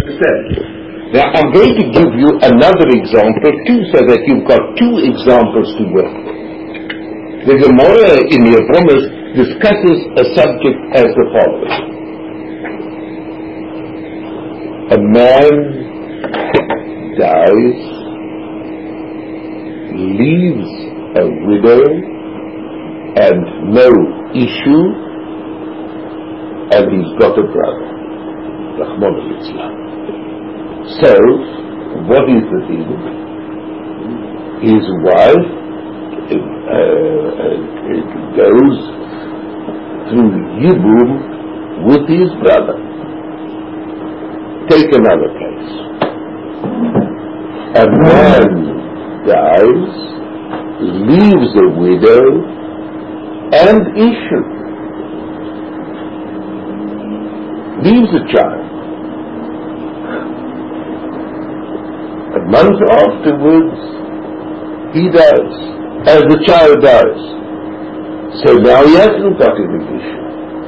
Now I'm going to give you another example too, so that you've got two examples to work with. The Gemara in Yevamos discusses a subject as the following. A man dies, leaves a widow and no issue, and he's got a brother. Rahman al-Islam. So, what is the thing? His wife goes through Yibum with his brother. Take another case. A man dies, leaves a widow and issue. Leaves a child. A month afterwards, he dies, as the child dies. So now he hasn't got any issue.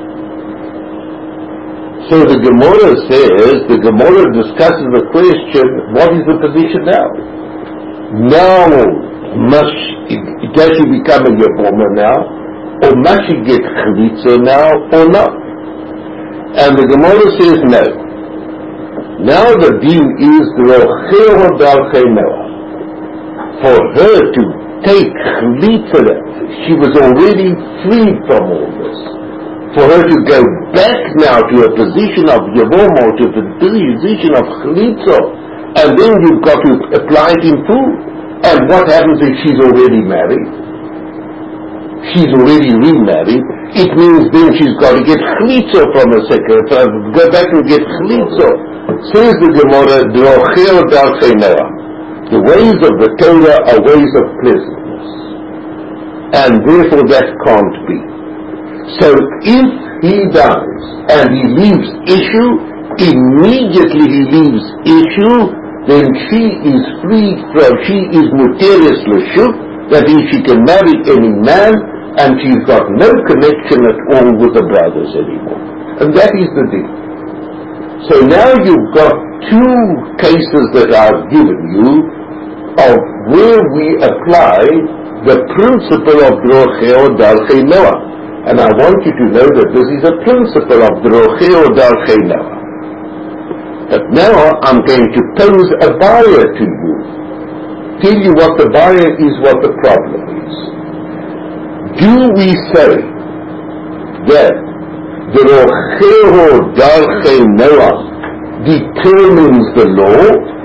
So the Gemara discusses the question, what is the position now? Now, does she become a Yevoma now? Or must she get Chalitza now, or not? And the Gemara says no. Now the deen is Rocheo Dalchei Noah. For her to take Chalitza, she was already freed from all this. For her to go back now to a position of Yevoma, to a position of Chalitza, and then you've got to apply it in full. And what happens if she's already married? She's already remarried. It means then she's got to get Chalitza from a second, go back and get Chalitza. Says the Gemara, Drocheo Dalchei Noah. The ways of the Torah are ways of pleasantness. And therefore that can't be. So if he dies and he leaves issue, immediately he leaves issue, then she is freed from, she is muteris l'shuk, that is, she can marry any man, and she's got no connection at all with the brothers anymore. And that is the deal. So now you've got two cases that I've given you of where we apply the principle of Drocheo Dalchei Noah. And I want you to know that this is a principle of Drocheo Dalchei Noah. But now I'm going to pose a barrier to you. Tell you what the barrier is, what the problem is. Do we say that the Rocheo Dalchei Noah determines the law,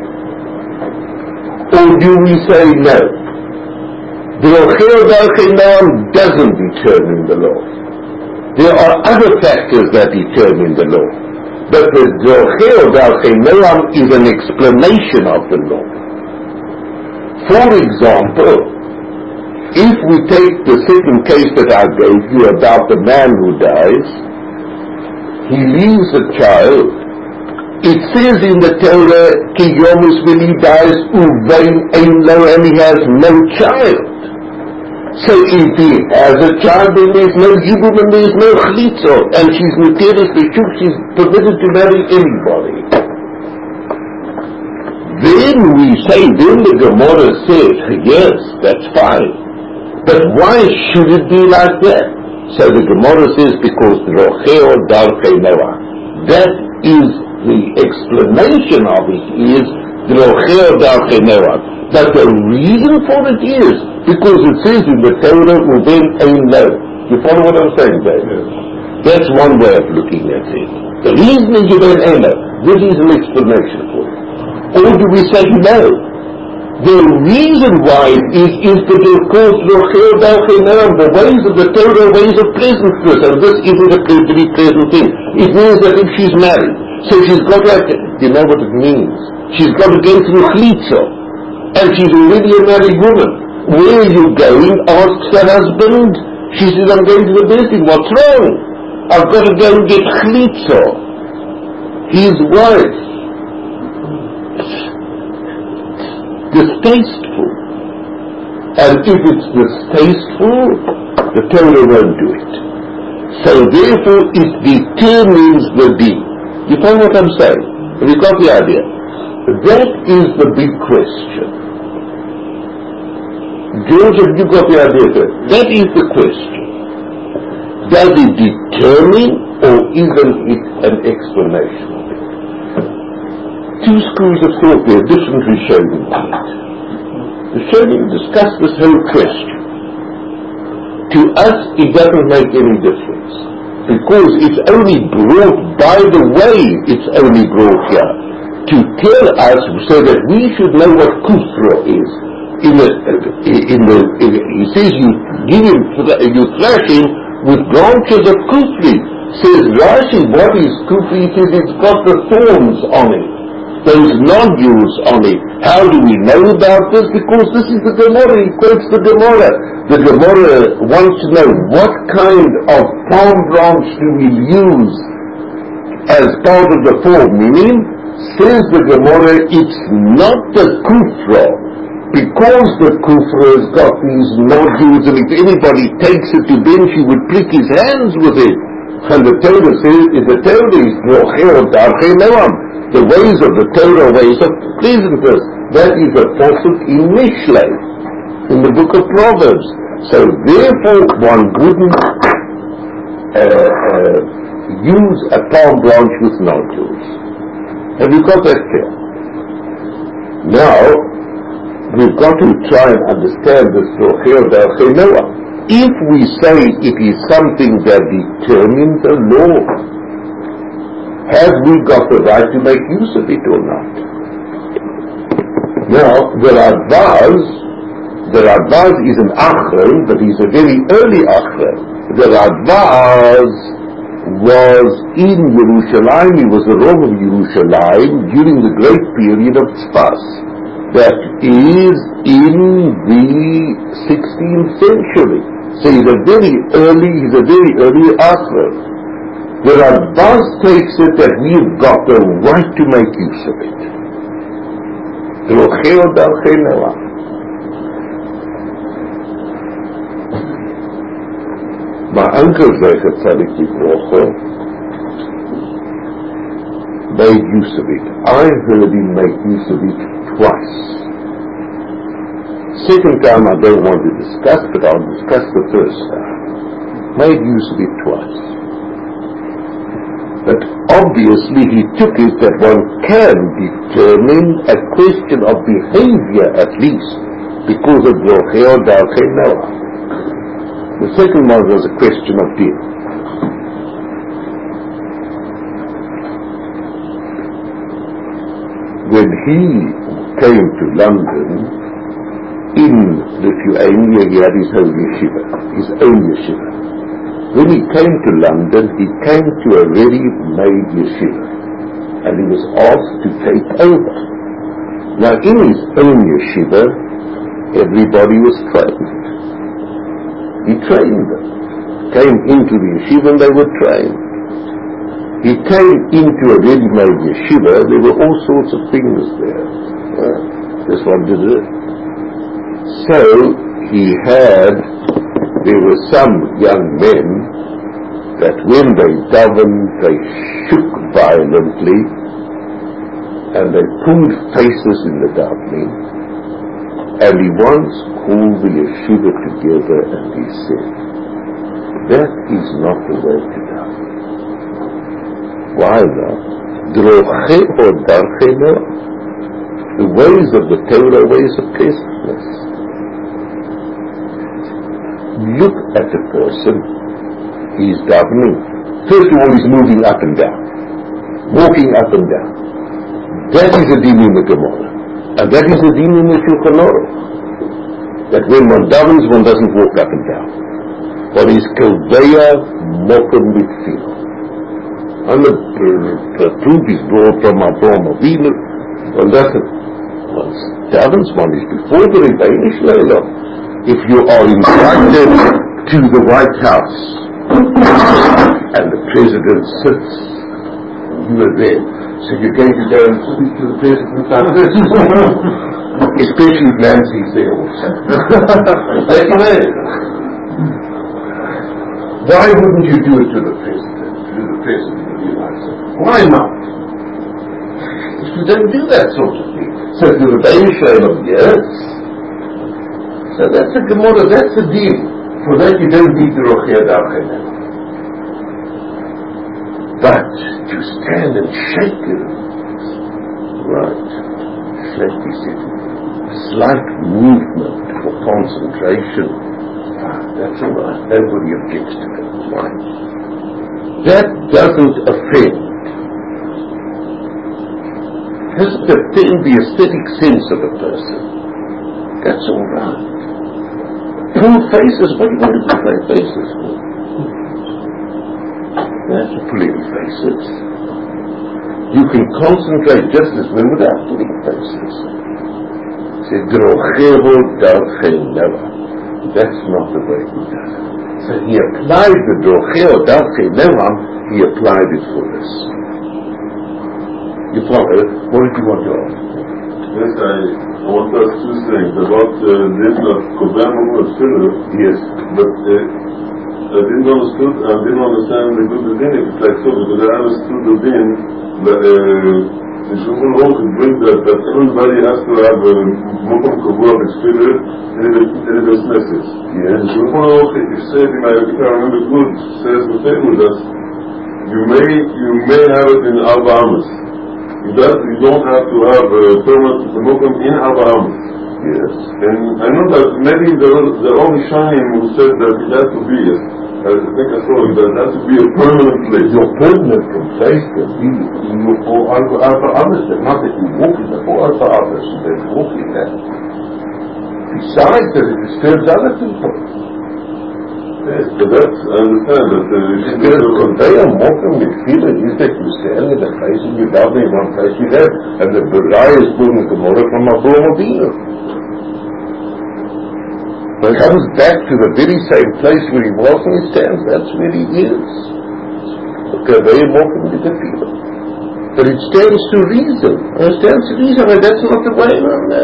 or do we say no? The Rocheo Dalchei Noah doesn't determine the law. There are other factors that determine the law, but the Rocheo Dalchei Noah is an explanation of the law. For example, if we take the second case that I gave you about the man who dies, he leaves a child. It says in the Torah, Ki Yomus, when he dies, Uvein Ein Lo, and he has no child. So if he has a child, then there's no Yibum and there's no Chalitza, and she's muteris l'shuk, she's permitted to marry anybody. Then we say, then the Gemara says, yes, that's fine. But why should it be like that? So the Gemara says, because Rocheo Dalchei Noah. That is the explanation of it is Rocheo Dalchei Noah. But the reason for it is because it says in the Torah, Uven Ein Lo. You follow what I'm saying, David? That's one way of looking at it. The reason is Uven Ein Lo. This is an explanation for it. Or do we say no? The reason why it is because of course Rocheo Dalchei Noah, the ways of the Torah are ways of pleasantness, and this isn't a very pleasant thing. It means that if she's married, so she's got to, you know what it means? She's got to go through Chalitza, and she's already a married woman. Where are you going? Asks her husband. She says, I'm going to the building. What's wrong? I've got to go and get Chalitza. His wife. Distasteful. And if it's distasteful, the Torah won't do it. So therefore it determines the deed. You follow what I'm saying? Have you got the idea? That is the big question. George, have you got the idea? That is the question. Does it determine or isn't it an explanation of it? Two schools of thought there, different Rishonim on it. The Rishonim discuss this whole question. To us, it doesn't make any difference, because it's only brought, by the way, it's only brought here to tell us so that we should know what kufra is. He says you thrash him with branches of kufri. Says Rashi, what is kufri? He says it's got the thorns on it, those nodules on it. How do we know about this? Because this is the Gemara. He quotes the Gemara. The Gemara wants to know what kind of palm branch do we use as part of the form. Meaning, says the Gemara, it's not the kufra, because the kufra has got these nodules, and if anybody takes it to bench, he would prick his hands with it. And the Torah says, the Torah is the ways of the Torah, ways of pleasantness. That is a pasuk in Mishlei, in the book of Proverbs. So therefore one wouldn't use a palm branch with nodules. Have you got that clear? Now, we've got to try and understand this Rochel Noah. If we say it is something that determines a law, have we got the right to make use of it or not? Now, the Radbaz is an Achron, but he's a very early Achron. The Radbaz was in Yerushalayim, he was the Rav of Yerushalayim during the great period of Tzfas. That is in the 16th century. So he's a very early Achron. The Radbaz takes it that we've got the right to make use of it. My uncle Zecher Tzadik Yivrocha made use of it. I heard him make use of it twice. Second time I don't want to discuss, but I'll discuss the first time. Made use of it twice. But obviously he took it that one can determine a question of behavior at least because of Rochel Darchei Noah. The second one was a question of din. When he came to London, in Lithuania he had his own yeshiva. When he came to London, he came to a ready-made yeshiva, and he was asked to take over. Now in his own yeshiva, everybody was trained. He trained them. Came into the yeshiva and they were trained. He came into a ready-made yeshiva, there were all sorts of things there. Well, this one did it. So there were some young men that when they davened, they shook violently and they pulled faces in the davening. And he once called the yeshiva together and he said, that is not the way to daven. Why not? The ways of the Torah, ways of pleasantness. Look at the person, he is davening. First of all, he's moving up and down, walking up and down. That is a din in the Gemara, and that is a din in the Shulchan Aruch. That when one davens, one doesn't walk up and down. One is koveya mokem mitfila. And the proof is brought from Avraham Avinu. One doesn't. One davens, one is before the Rebbeinu Shleilah. If you are invited to the White House and the President sits, you are there, so you're going to go and speak to the President like this, especially if Nancy's there also. Why wouldn't you do it to the President of the United States? Why not? who don't do that sort of thing. So to the Rebbeinu Shalom, yes. So that's a Gemara, that's a deal. For that you don't need the Rochia Davchena. But to stand and shake it, right, Shlepi said, slight movement for concentration, that's all right, nobody objects to that, fine. That doesn't offend. Doesn't offend the aesthetic sense of a person. That's all right. Pull faces, what do you want to pull faces for? That's pulling faces. You can concentrate just as well without pulling faces. Say, Drochevo Davchena. That's not the way he does it. So he applied the Drochevo Davchena, he applied it for this. You follow? What did you want to ask? Yes, I want to ask two things about this of Koban Mukot Filler. Yes. But I didn't understand the good din if it's like so, because I understood the din that the Shulchan Aruch brings that everybody has to have a Mukom Kavua B'Tfilah in a best message. Yes. The Shulchan Aruch, it said, if I remember good, says the table that you may have it in Arba Amos. You don't have to have a permanent Mukom in Arba Amos. Yes. And I know that maybe the only Shanim who said that it has to be I think I saw it, that it has to be a permanent place. Your permanent place can be for other others, not that you walk in the for other others, and then walk in that. Besides that, it disturbs other people. Yes, but that's, I understand that they are mocking with feeling is that you stand in the place and you love in one place you have, and the Berai is pulling the Gemara from Avraham Avinu. When he comes back to the very same place where he was and he stands, that's where he is. Okay, they are mocking with the feeling. But it stands to reason. It stands to reason, but that's not the way,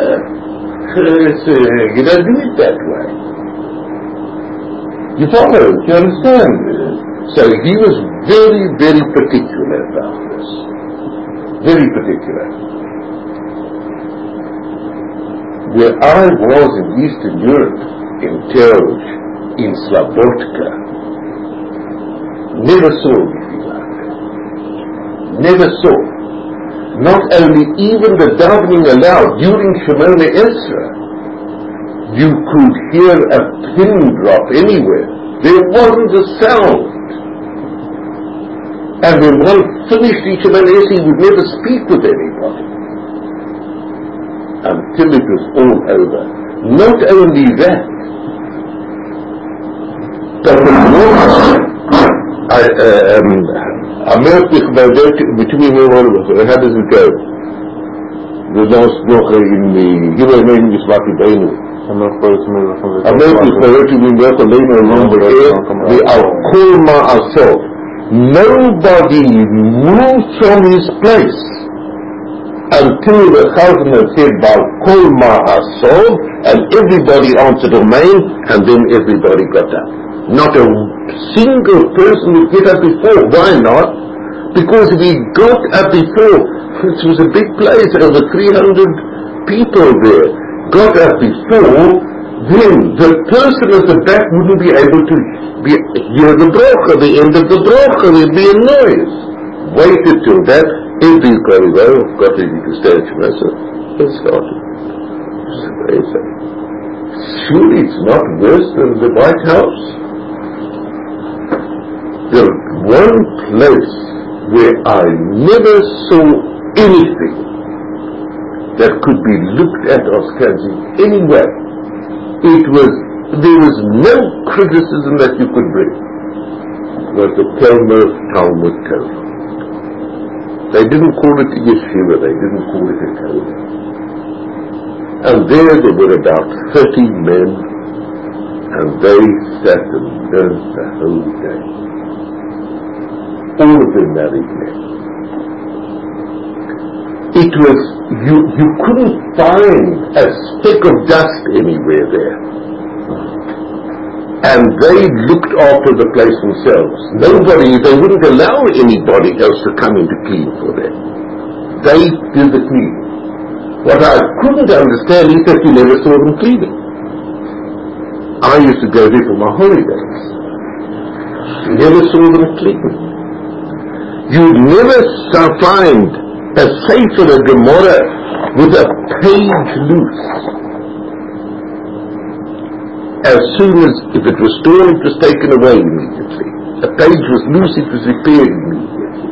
you don't do it that way. You follow? You understand? So he was very, very particular about this. Very particular. Where I was in Eastern Europe, in Telj, in Slobodka, never saw anything like that. Never saw. Not only even the davening aloud during Shemona Esra, you could hear a pin drop anywhere. There wasn't a sound. And when one finished each of he would never speak with anybody until it was all over. Not only that, but the between how does it go? The last bracha in the Gilei Mein Yisvati Beinu. Nobody moved from his place until the Chazan said Baal Kol Ma'asov, and everybody answered Amen, and then everybody got up. Not a single person would get up before. Why not? Because if he got up before, it was a big place, over 300 people there, got up before, then the person at the back wouldn't be able to hear the bracha, the end of the bracha, there'd be a noise. Waited till that, everybody got ready to stand Shemasa, and started. Surely it's not worse than the White House. There's one place where I never saw anything that could be looked at Oskazi anyway. There was no criticism that you could bring. It was the Kelmer Talmud Torah. They didn't call it a yeshiva, they didn't call it a Torah. And there were about 30 men, and they sat and learned the whole day. All of them married men. It was, you couldn't find a speck of dust anywhere there. And they looked after the place themselves. They wouldn't allow anybody else to come in to clean for them. they did the cleaning. What I couldn't understand is that you never saw them cleaning. I used to go there for my holidays. Never saw them cleaning. You'd never find a Sefer, a Gemara, with a page loose. As soon as, if it was torn, it was taken away immediately. A page was loose, it was repaired immediately.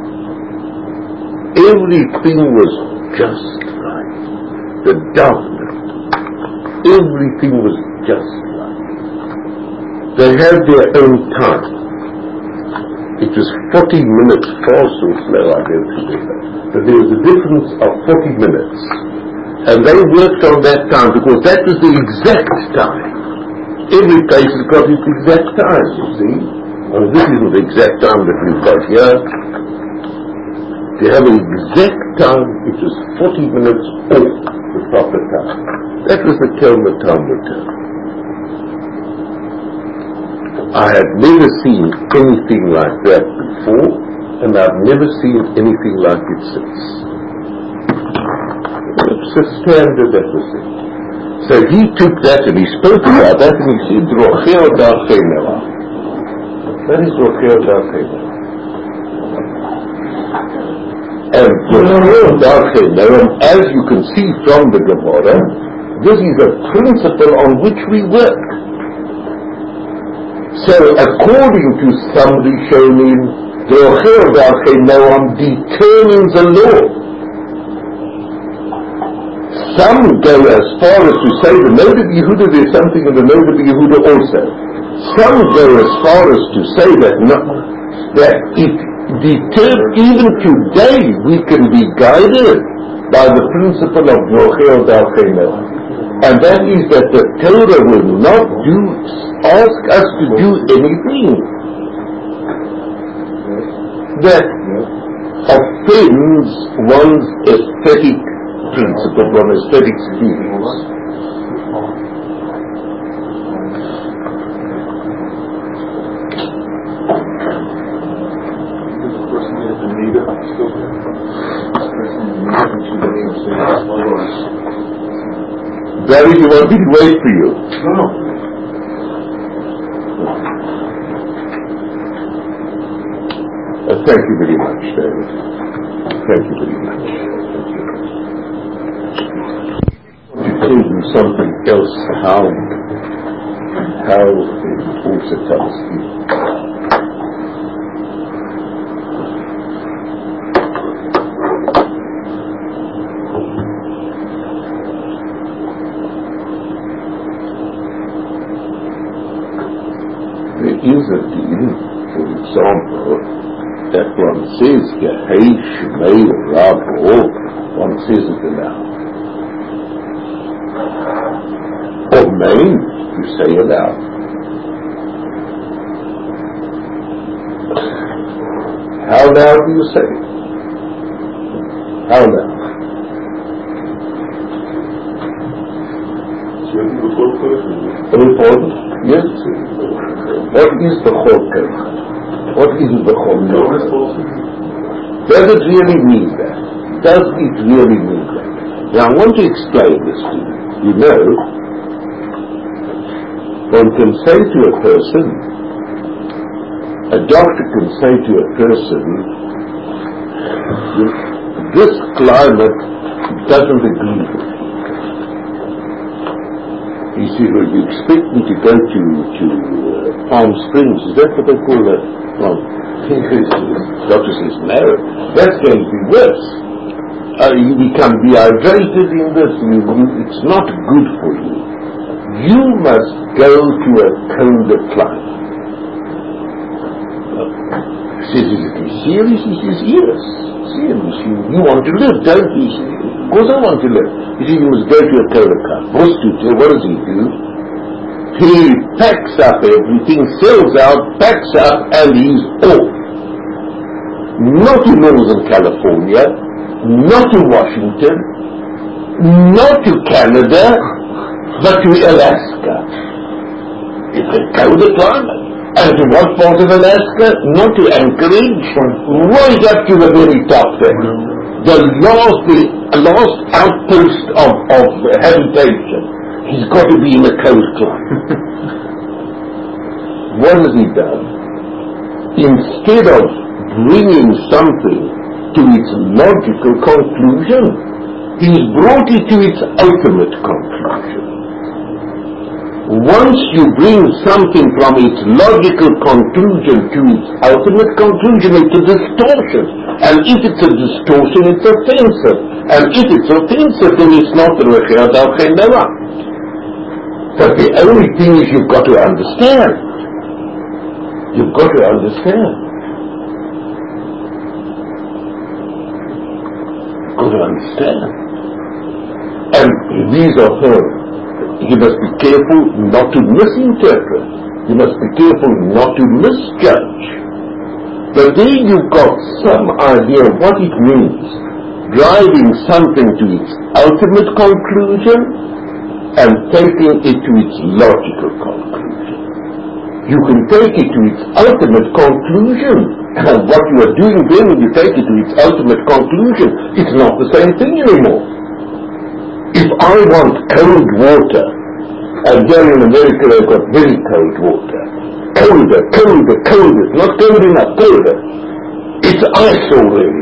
Everything was just right. The document, everything was just right. They had their own time. It was 40 minutes fast or slow, I don't remember. But there was a difference of 40 minutes. And they worked on that time because that was the exact time. Every place has got its exact time, you see. And this isn't the exact time that we've got here. To have an exact time, it was 40 minutes off the proper time. That was the Kelma Talmud time. I had never seen anything like that before, and I've never seen anything like it since. It's a standard, that was it. So he took that and he spoke about that and he said, Rochel Darchei Noach. That is Rochel Darchei Noach. And Rochel Darchei Noach, as you can see from the Gemara, this is a principle on which we work. So according to some Rishonim, the Rochel Darchei Noach determines a law. Some go as far as to say the Nod of Yehuda there's something in the Nod of Yehuda also. Some go as far as to say that even today we can be guided by the principle of Rochel Darchei Noach. And that is that the Torah will not ask us to do anything that offends one's aesthetic principle, from aesthetic feelings. Barry, you want me to wait for you? No. Thank you very much, David. Thank you very much. Tell you something else, how it also tells you. There is a deal, for example, that one says, Yehei Shmei Rabo, one says it aloud. Amen, you say aloud. How loud do you say it? How loud? Important? Yes. What is the Chol? What is the Chol? Does it really mean that? Does it really mean that? Now I want to explain this to you. You know, one can say to a person, a doctor can say to a person, this climate doesn't agree with you. He said, well, you expect me to go to Palm Springs, is that what they call that? Well, the doctor says, no, that's going to be worse. You become dehydrated in this, it's not good for you. You must go to a colder climate. He says, is it serious? He says, yes, serious. You want to live, don't you? He says, of course I want to live. He says, you must go to a colder climate. What does he do? He packs up everything, sells out, packs up, and he's off. Not to Northern California, not to Washington, not to Canada, but to Alaska. It's a colder climate. And to what part of Alaska? Not to Anchorage, right up to the very top there. the last outpost of habitation. He's got to be in a coastline. What has he done? Instead of bringing something to its logical conclusion, he's brought it to its ultimate conclusion. Once you bring something from its logical conclusion to its ultimate conclusion, it's a distortion. And if it's a distortion, it's offensive. And if it's offensive, then it's not the Rechert al-Chenera. But the only thing is you've got to understand. You've got to understand. You've got to understand. And these are her. You must be careful not to misinterpret. You must be careful not to misjudge. But then you've got some idea of what it means, driving something to its ultimate conclusion and taking it to its logical conclusion. You can take it to its ultimate conclusion, and what you are doing then when you take it to its ultimate conclusion, it's not the same thing anymore. If I want cold water, and here in America they've got very cold water, colder, it's not cold enough, colder. It's ice already.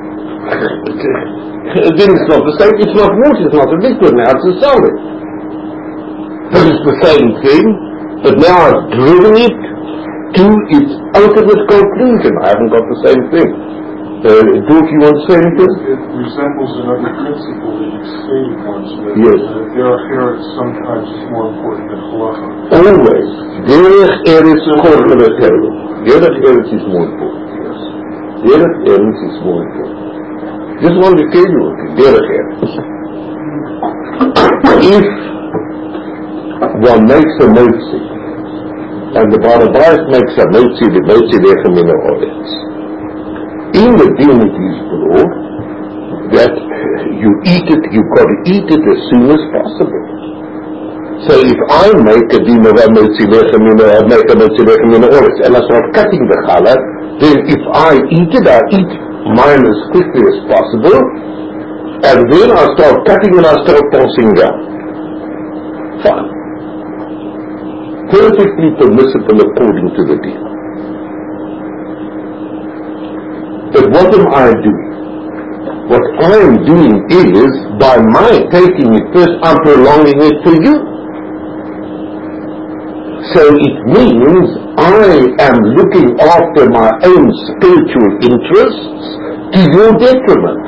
Then it's not the same, it's not water, it's not a liquid now, it's a solid. But it's the same thing, but now I've driven it to its ultimate conclusion. I haven't got the same thing. Don't you want to say anything? It resembles another principle that you stated once. Yes. Derech is sometimes more important than halacha. Always. Derech Eretz is more important. Derech Eretz is more important. Yes. Derech Eretz is more important. Just want to tell you, Derech Eretz. If one makes a motzi, and the Barabais makes a motzi, the motzi lechem min haaretz. In the din it is brought that you eat it, you've got to eat it as soon as possible. So if I make a din of a motzi lechem min haaretz, and I start cutting the challah, then if I eat it, I eat mine as quickly as possible, and then I start cutting and I start tossing down. Fine. Perfectly permissible according to the din. But what am I doing? What I am doing is, by my taking it first, I'm prolonging it for you. So it means I am looking after my own spiritual interests to your detriment.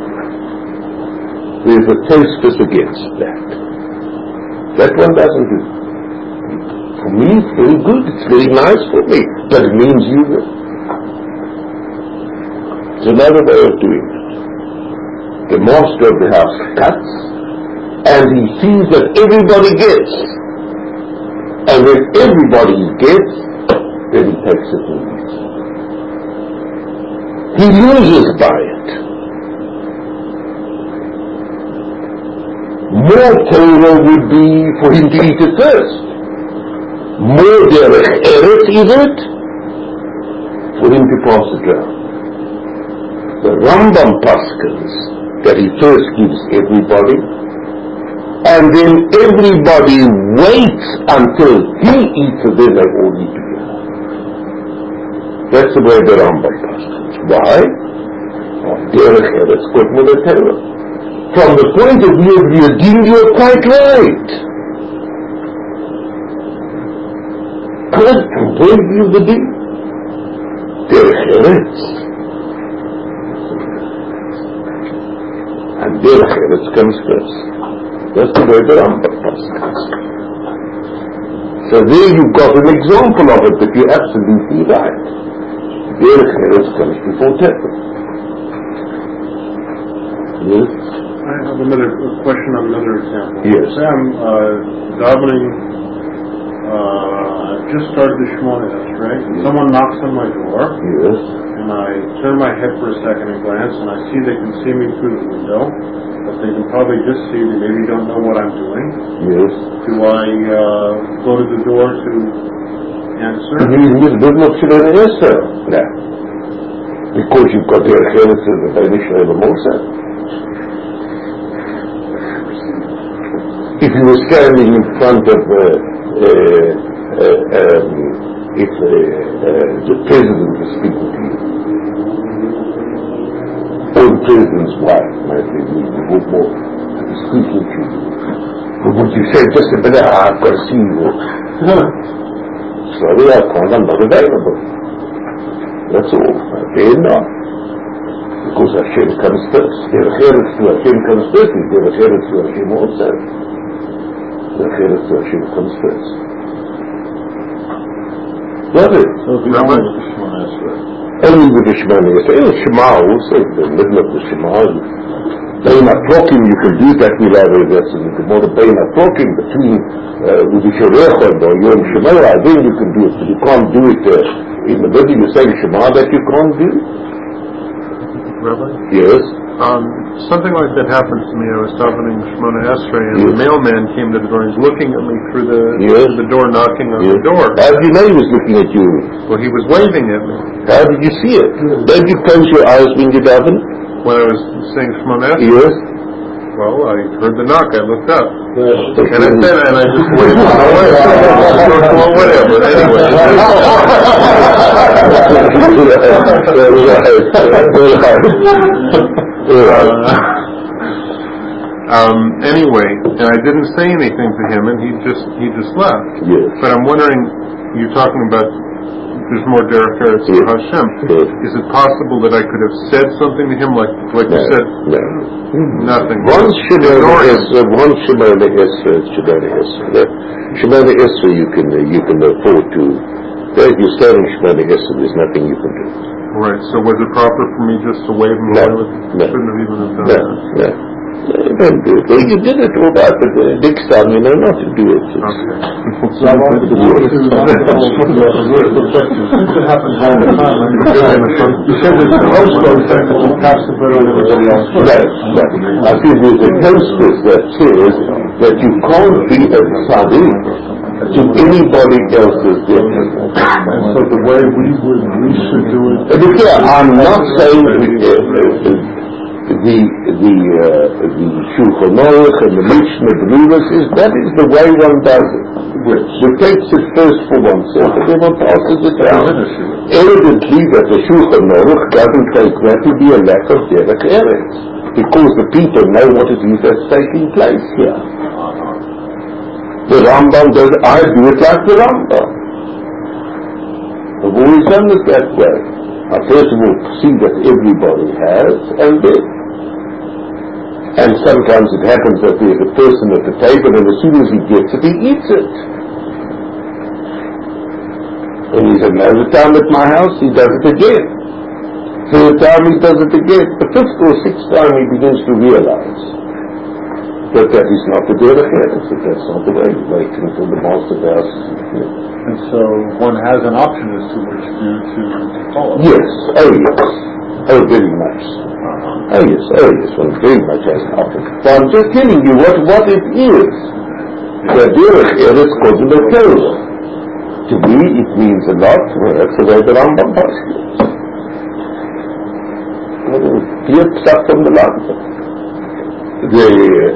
There's a Tosfos against that. That one doesn't do. For me, it's very good, it's very nice for me, but it means you will. It's another way of doing it. The master of the house cuts, and he sees that everybody gets. And when everybody gets, then he takes it and eats it. He loses by it. More Torah would be for him to eat it first. More derech eretz is it for him to pass it down. The Rambam paskins that he first gives everybody, and then everybody waits until he eats it, then they all eat together. That's the way the Rambam paskins. Why? Derech eretz got with the Torah. From the point of view of your deen, you're quite right. Good, from the point of view of the deen, derech eretz. And derech eretz comes first. That's the way the Rambam paskins. So there you've got an example of it, but you're absolutely right. Derech eretz comes before Torah. Yes? I have another question on another example. Yes. Say I'm davening, just started the Shmoneh, right? Yes. Someone knocks on my door. Yes. And I turn my head for a second and glance, and I see they can see me through the window, but they can probably just see me, maybe don't know what I'm doing. Yes. Do I go to the door to answer? No. Because you've got the Eretz of the Bnei Israel also. If you were standing in front of the president was speaking to you, or the president's wife might be more speaking to you, would you say just a minute, I've got to see you? Sorry, I can't, I'm not available. That's all. They're not. Because Hashem comes first. Their Eretz to Hashem comes first. Their Eretz to Hashem also. Their Eretz to Hashem comes first. Love it. Only with the Shemona Esrei. In the Shema also, in the middle of the Shema, Bein HaProkim, you can do that without that's in the Gemara. Bein HaProkim, between Udisherechon or Yom Shemora, then you can do it, but you can't do it in the middle. You're saying Shema that you can't do? Rabbi? Yes. Something like that happened to me. I was davening Shemona Esrei, and the mailman came to the door. He's looking at me through the door, knocking on the door. How did you know he was looking at you? Well, he was waving at me. How did you see it? Don't you close your eyes when you daven? When I was saying Shemona Esrei? Yes. Well, I heard the knock. I looked up. Yes. And I said, and I just waved away. Well, whatever. Anyway. Anyway, and I didn't say anything to him, and he just left. Yes. But I'm wondering, you're talking about there's more derech eretz for Hashem. Yes. Is it possible that I could have said something to him, like you said? No. Nothing. One Shemona Esrei, Shemona Esrei you can afford to. If you're starting Shemona Esrei, there's nothing you can do. Right. So was it proper for me just to wave him away with? Shouldn't have even have done that. No. Don't do it. Well, you did it all right, but next time you know not to do it. Okay. So I wanted to since it happens all the time, you said there's a hostess that will pass the bird on everybody else. No. I think there's a hostess that says that you can't be a tzaddik to anybody else's difference. And so the way we should do it. But here, I'm not saying the Shulchan Aruch and the Mishnah Berurah says that is the way one does it. One takes it first for oneself and then one passes it down. Evidently that the Shulchan Aruch doesn't take that to be a lack of derech eretz, because the people know what it is that's taking place here. The Rambam does, I do it like the Rambam. I've always done it that way. I first of all see that everybody has, and sometimes it happens that there's a person at the table and as soon as he gets it, he eats it. And he said, another time at my house, he does it again. Third time he does it again. The fifth or sixth time he begins to realize that that is not the derech eretz, that that's not the way. Wait until the master of the house is here. And so one has an option as to which to follow. Yes, oh yes. Oh, very much. Oh yes, one very much has an option. But I'm just telling you what it is. The derech eretz kodem Torah. To me, it means a lot. Well, that's the way the Rambam postulates. Clear stuff from the Rambam. The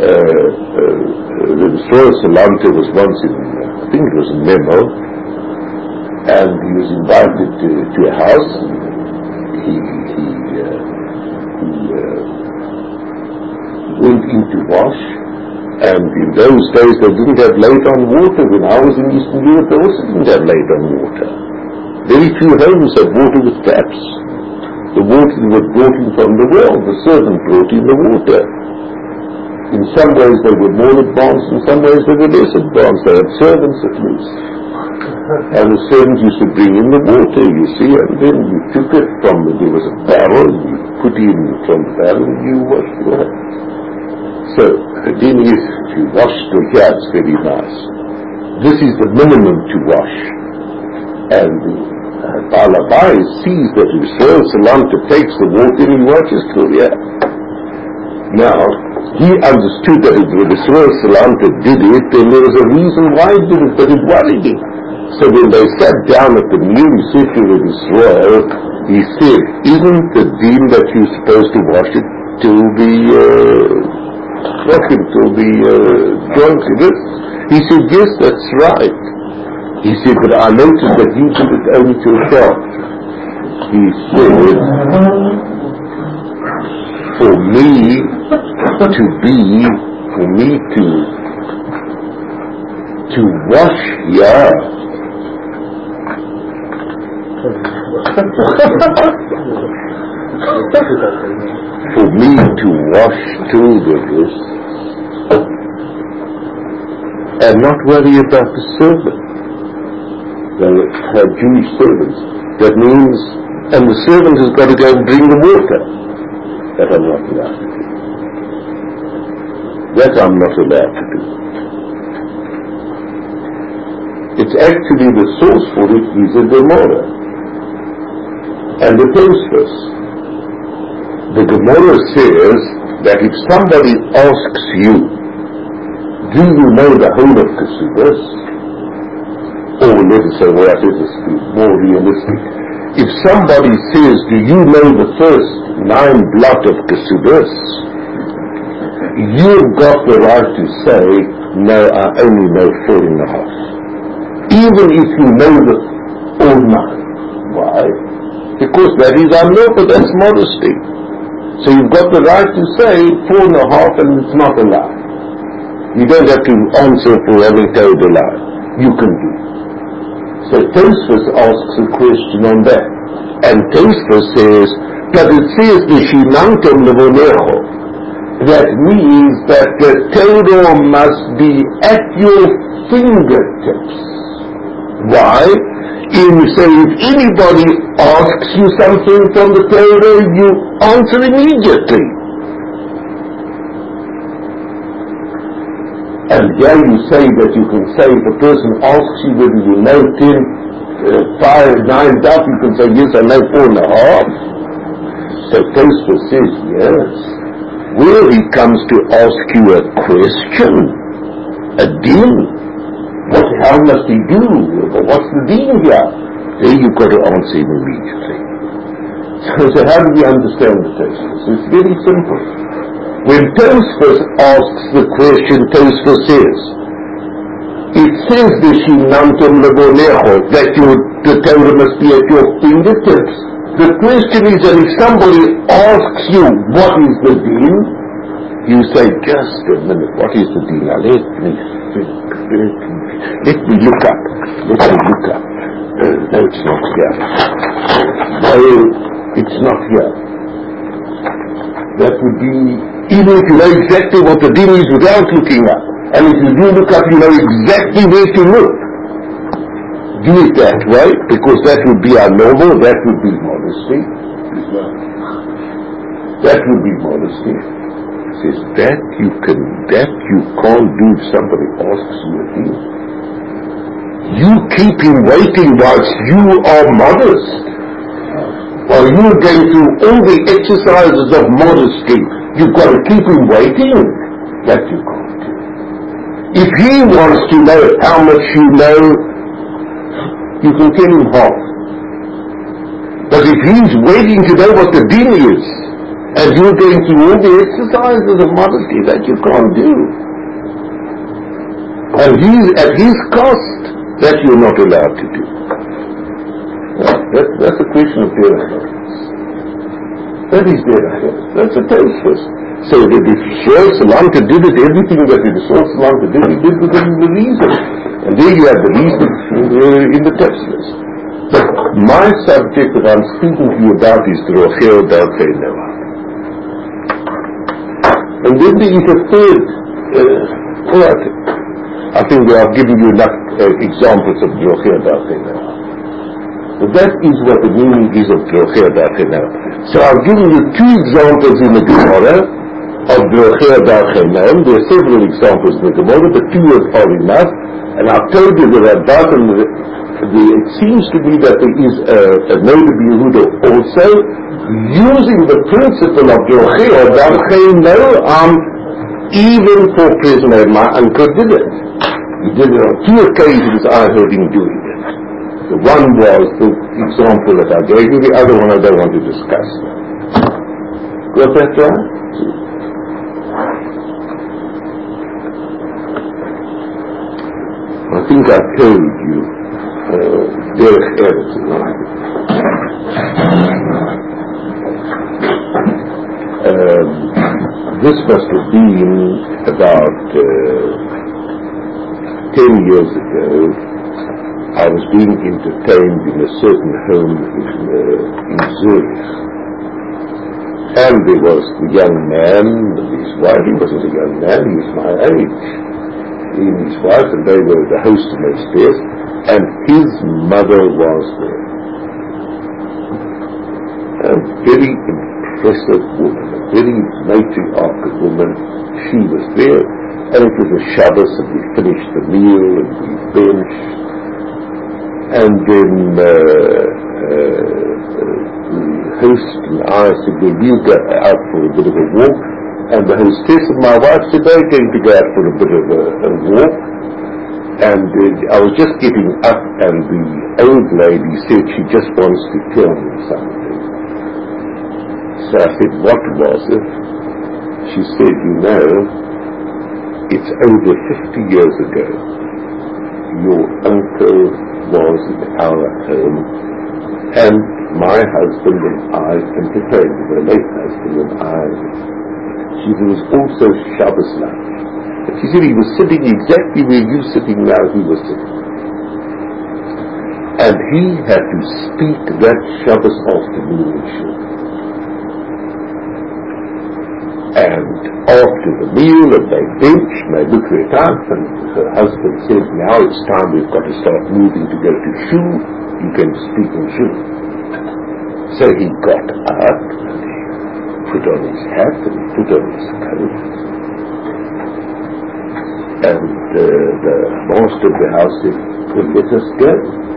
Yisroel Salanter was once in, I think it was in Memo, and he was invited to a house. He went in to wash, and in those days they didn't have laid-on water. When I was in Eastern Europe, they also didn't have laid-on water. Very few homes had water with taps. The water was brought in from the well. The servant brought in the water. In some ways they were more advanced, in some ways they were less advanced. They had servants at least. And the servant used to bring in the water, you see, and then you took it from there was a barrel, you put in from the barrel and you washed your hands. So, then if you wash your hands very nice, this is the minimum to wash. And the Baal Habayis sees that Yisroel Salanter takes the water and he washes till the hand. Now, he understood that if Yisroel Salanter did it, then there was a reason why he did it, but it worried him. So when they sat down at the new Sefer of Yisroel, He said, isn't the deen that you're supposed to wash it till the joints? He said, yes, that's right. He said, but I noticed that you did it only till 12. He said, for me to wash here, for me to wash till the wrist and not worry about the servant, the Jewish servants, that means, and the servant has got to go and bring the water, that I'm not allowed to do. That I'm not allowed to do. It's actually the source for it is the Gemara and the Tosfos. The Gemara says that if somebody asks you, do you know the whole of Kesubos? Or let us say, well, that is more realistic. If somebody says, do you know the first 9 blot of Kesubos? You've got the right to say, no, I only know 4.5. Even if you know the all 9. Why? Because that is unknown, that's modesty. So you've got the right to say 4.5 and it's not a lie. You don't have to answer for having told a lie. You can do. So Tosfos asks a question on that. And Tosfos says, but it says the Shinantam Levonecho. That means that the Torah must be at your fingertips. Why? So if anybody asks you something from the Torah, you answer immediately. And here you say that you can say, if a person asks you whether you know 10, 5, 9 daf, you can say, yes, I know 4.5. So Tosfos says, yes. Where he comes to ask you a question, a deen, how must he do? What's the deen here? There you've got to answer him immediately. So how do we understand the Tosfos? It's very simple. When Tosfos asks the question, Tosfos says, it says the Shinantam Levonecho, that the Torah must be at your fingertips. The question is that if somebody asks you, what is the deen? You say, just a minute, what is the deen? Now let me think. Let me look up. No, it's not here. No, it's not here. That would be, even if you know exactly what the deen is without looking up. And if you do look up, you know exactly where to look. Do it that way, because that would be our normal, that would be modesty. That would be modesty. It says that you can't do if somebody asks you a thing. You keep him waiting whilst you are modest. While you're going through all the exercises of modesty, you've got to keep him waiting. That you can't do. If he wants to know how much you know, you can tell him half. But if he's waiting to know what the deen is, and you're going through all the exercises of modesty, that you can't do. And he's at his cost, that you're not allowed to do. That's a question of derech. That is derech. That's a Tosfos. So that if Shlomo Salanter did it, everything that the Shlomo Salanter did, he did within the reason. And there you have the reason in the Tosfos. But my subject that I'm speaking to you about is the Rochel Darchei Noach. And then there is a third, I think we have given you enough examples of the Rochel Darchei Noach. But that is what the meaning is of the Rochel Darchei Noach. So I've given you 2 examples in the Gemara of Rochel Darchei Noach. There are several examples in the Gemara, but 2 are enough. And I've told you that at bottom, it seems to be that there is a Noda B'Yehuda also using the principle of Rochel Darchei Noach even for prisoner. My uncle did it. He did it on 2 occasions I heard him doing it. The one was the example that I gave you, the other one I don't want to discuss. Got that right? I think I told you, Derek Eretz, this must have been about 10 years ago. I was being entertained in a certain home in Zurich. And there was the young man and his wife. He wasn't a young man, he was my age. He and his wife, and they were the host and hostess, and his mother was there. A very impressive woman, a very matriarchal woman. She was there, and it was a Shabbos, and we finished the meal, and we benched. And then the host and I said, well, we'll go out for a bit of a walk. And the hostess and my wife said, they're going to go out for a bit of a walk. And I was just getting up, and the old lady said she just wants to tell me something. So I said, what was it? She said, you know, it's over 50 years ago. Your uncle was in our home, and my husband and I entertained him, my late husband and I. She said, it was also Shabbos lunch. But she said he was sitting exactly where you're sitting now, he was sitting. And he had to speak that Shabbos afternoon in shul. And after the meal, and they benched, and they looked at us, and her husband said, now it's time, we've got to start moving to go to shul. You can speak in shul. So he got up, and he put on his hat, and he put on his coat. And the master of the house said, well, let us go.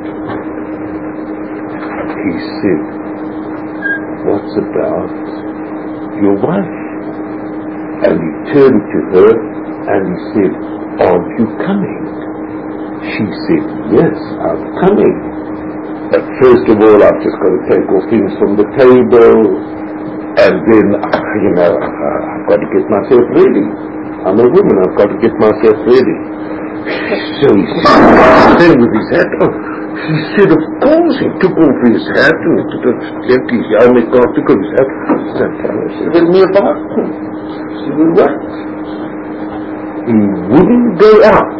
He said, what's about your wife? And he turned to her and he said, aren't you coming? She said, yes, I'm coming. But first of all, I've just got to take off things from the table, and then, I've got to get myself ready. I'm a woman, I've got to get myself ready. So he said, with his hat on. He said, of course. He took off his hat and he left his helmet off, took off his hat. He said, tell me about him. She said, what? He wouldn't go out.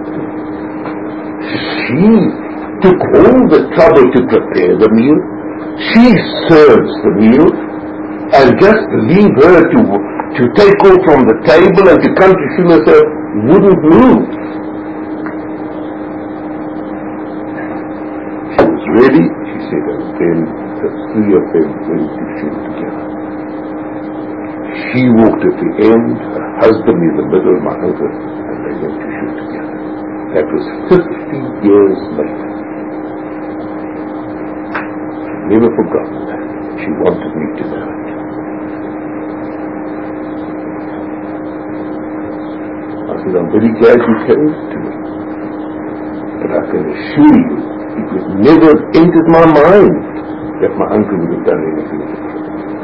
She took all the trouble to prepare the meal. She serves the meal, and just leave her to take off from the table and to come to shul herself wouldn't move. She was ready, she said, and then the three of them went to shul together. She walked at the end, her husband in the middle, my uncle, and they went to shul together. That was 50 years later. I've never forgotten that. She wanted me to know it. I said, I'm very glad you told it to me. But I can assure you, it would never have entered my mind that my uncle would have done anything to me.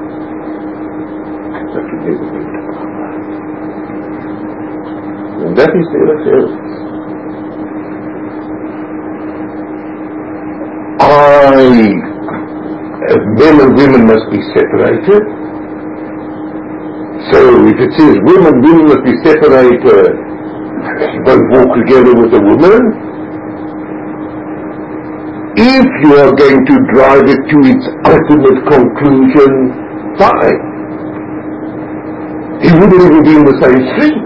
That would never have entered my mind. And that is their affairs. Men and women must be separated. So if it says women must be separated, you won't walk together with a woman. If you are going to drive it to its ultimate conclusion, fine. He wouldn't even be in the same street.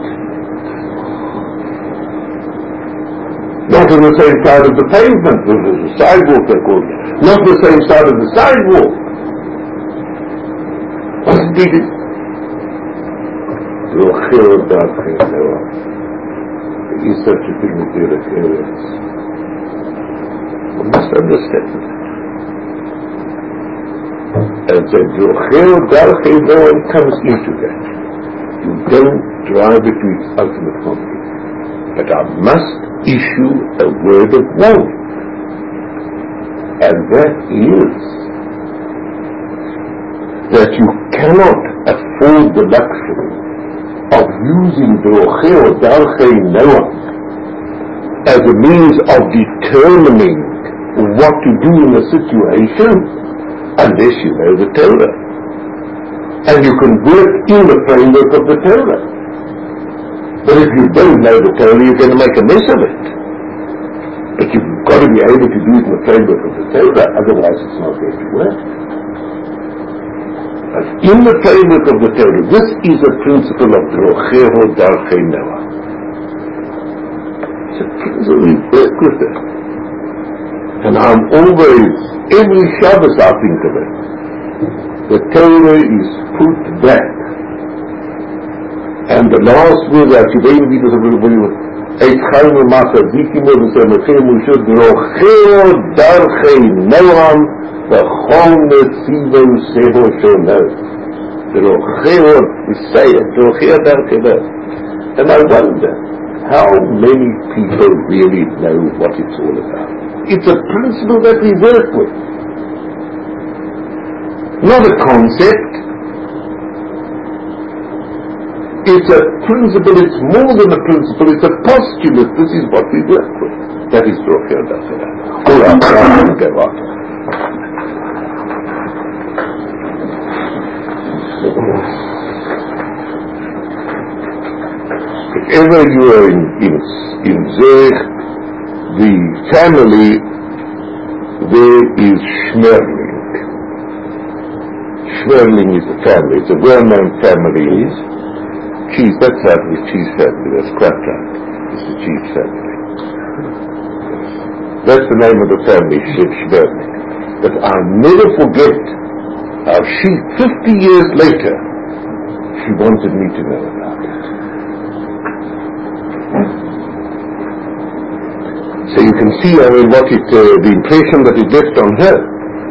Not on the same side of the pavement, the sidewalk they call it. Not the same side of the sidewalk. Wasn't needed. There is such a thing as their appearance. One must understand that. And then no one comes into that. You don't drive it to its ultimate conclusion. But I must issue a word of warning. and that is that you cannot afford the luxury of using Drochei or Darchei Noah as a means of determining what to do in a situation unless you know the Torah. And you can work in the framework of the Torah. But if you don't know the Torah, you're going to make a mess of it. But you've got to be able to do it in the framework of the Torah, otherwise it's not going to work. But in the framework of the Torah, this is a principle of Drochei or Darchei Noah. It's a principle we work with it. And I'm always, every Shabbos I think of it. The Torah is put back. And the last word that you don't read is a little bit Eit Chaim Machazikim V'Semechem Ushud Drochei Darchei Noam V'Chol Netzivo Seho Shono Drochei Drochei Darchei Noam. And I wonder how many people really know what it's all about. It's a principle that we work with, not a concept. It's a principle, it's more than a principle, it's a postulate. This is what we work with. That is Drochei Darchei Noah. All right, I'm going to go on. If ever you are in Zurich, the family there is Schmerling. Schmerling is a family. It's a well-known family. Cheese, that's right, the cheese family. That's quite right. It's the cheese family. That's the name of the family, Schmerling. But I'll never forget how she, 50 years later, she wanted me to know about it. So you can see, what it, the impression that it left on her.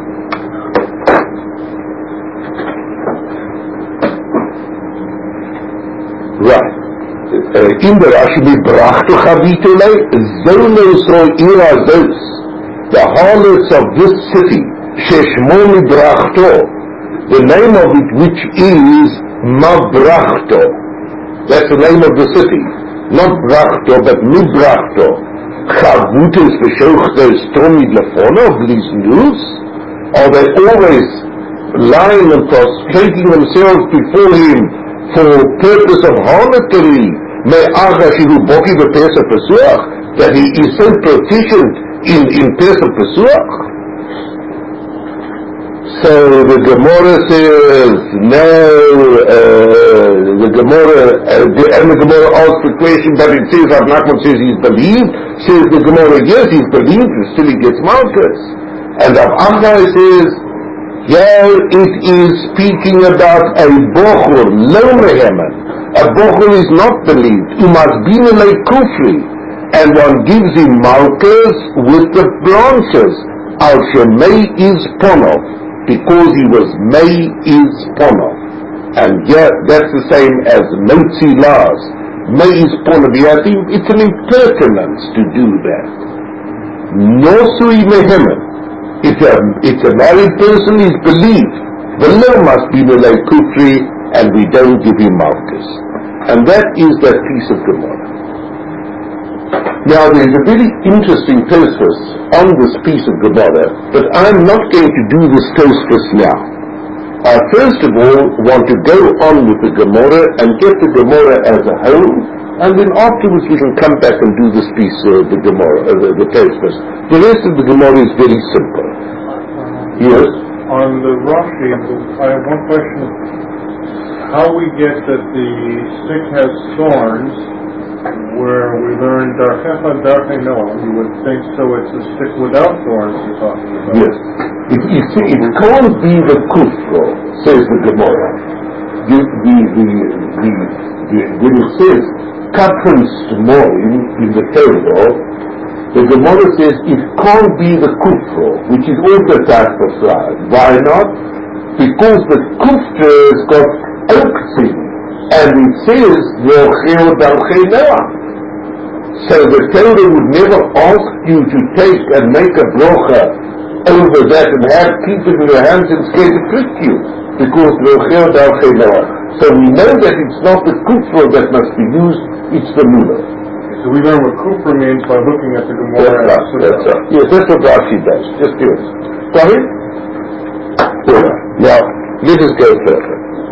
Right. In the Rashi, Brachto Chavitolei, Zono Yisrael Ira Zos, the harlots of this city, Sheshmo Brachto, the name of it which is Mabrachto. That's the name of the city. Not Brachto, but Mibrachto. Chavutes v'shochtos tomid lefono, these news? Are they always lying and prostrating themselves before him for purpose of harlotry? Me'acha shehu boki v'pesa pesuach, that he is so proficient in pesa pesuach? So the Gemara says, no, the Gemara asks the question, but it says, Rav Nachman says he's believed. Says the Gemara, yes, he's believed, still he gets Malchus. And Rav Achai says, yeah, it is speaking about a Bochur, lo mehemen. A Bochur is not believed. You must be like Kufri. And one gives him Malchus with the branches. Al Shemei is Ponov. Because he was Mei is Ponov. And yet that's the same as Motzi Laz. Mei is Ponov. It's an impertinence to do that. Nosui Mehemen. It's a married person, he's believed. Velo must be Melei Kufri, and we don't give him Malchus. And that is that piece of Gemara. Now there is a very interesting Tosfos on this piece of Gemara, but I'm not going to do this Tosfos now. I first of all want to go on with the Gemara and get the Gemara as a whole, and then afterwards we can come back and do this piece of the Gemara, the Tosfos. The rest of the Gemara is very simple. Yes? On the Rashi, I have one question. How we get that the stick has thorns, where we learn Darchecha Darchei Noah, you would think so it's a stick without thorns you're talking about. Yes. You see, it can't be the kufro, says the Gemara. When it says Katran Shmoim in the Torah, the Gemara says it can't be the kufro, which is also sacrificed. Why not? Because the kufra has got oxen. And it says, Drochei Darchei Noah. So the Torah would never ask you to take and make a brocha over that and keep it in your hands, it's going to trick you, because Rochel Darchei Noach. So we know that it's not the kufra that must be used, it's the mula. So we learn what kufra means by looking at the Gemara. That's right. Yes, that's what Rashi does. Just do it. Sorry? Now, let us go further.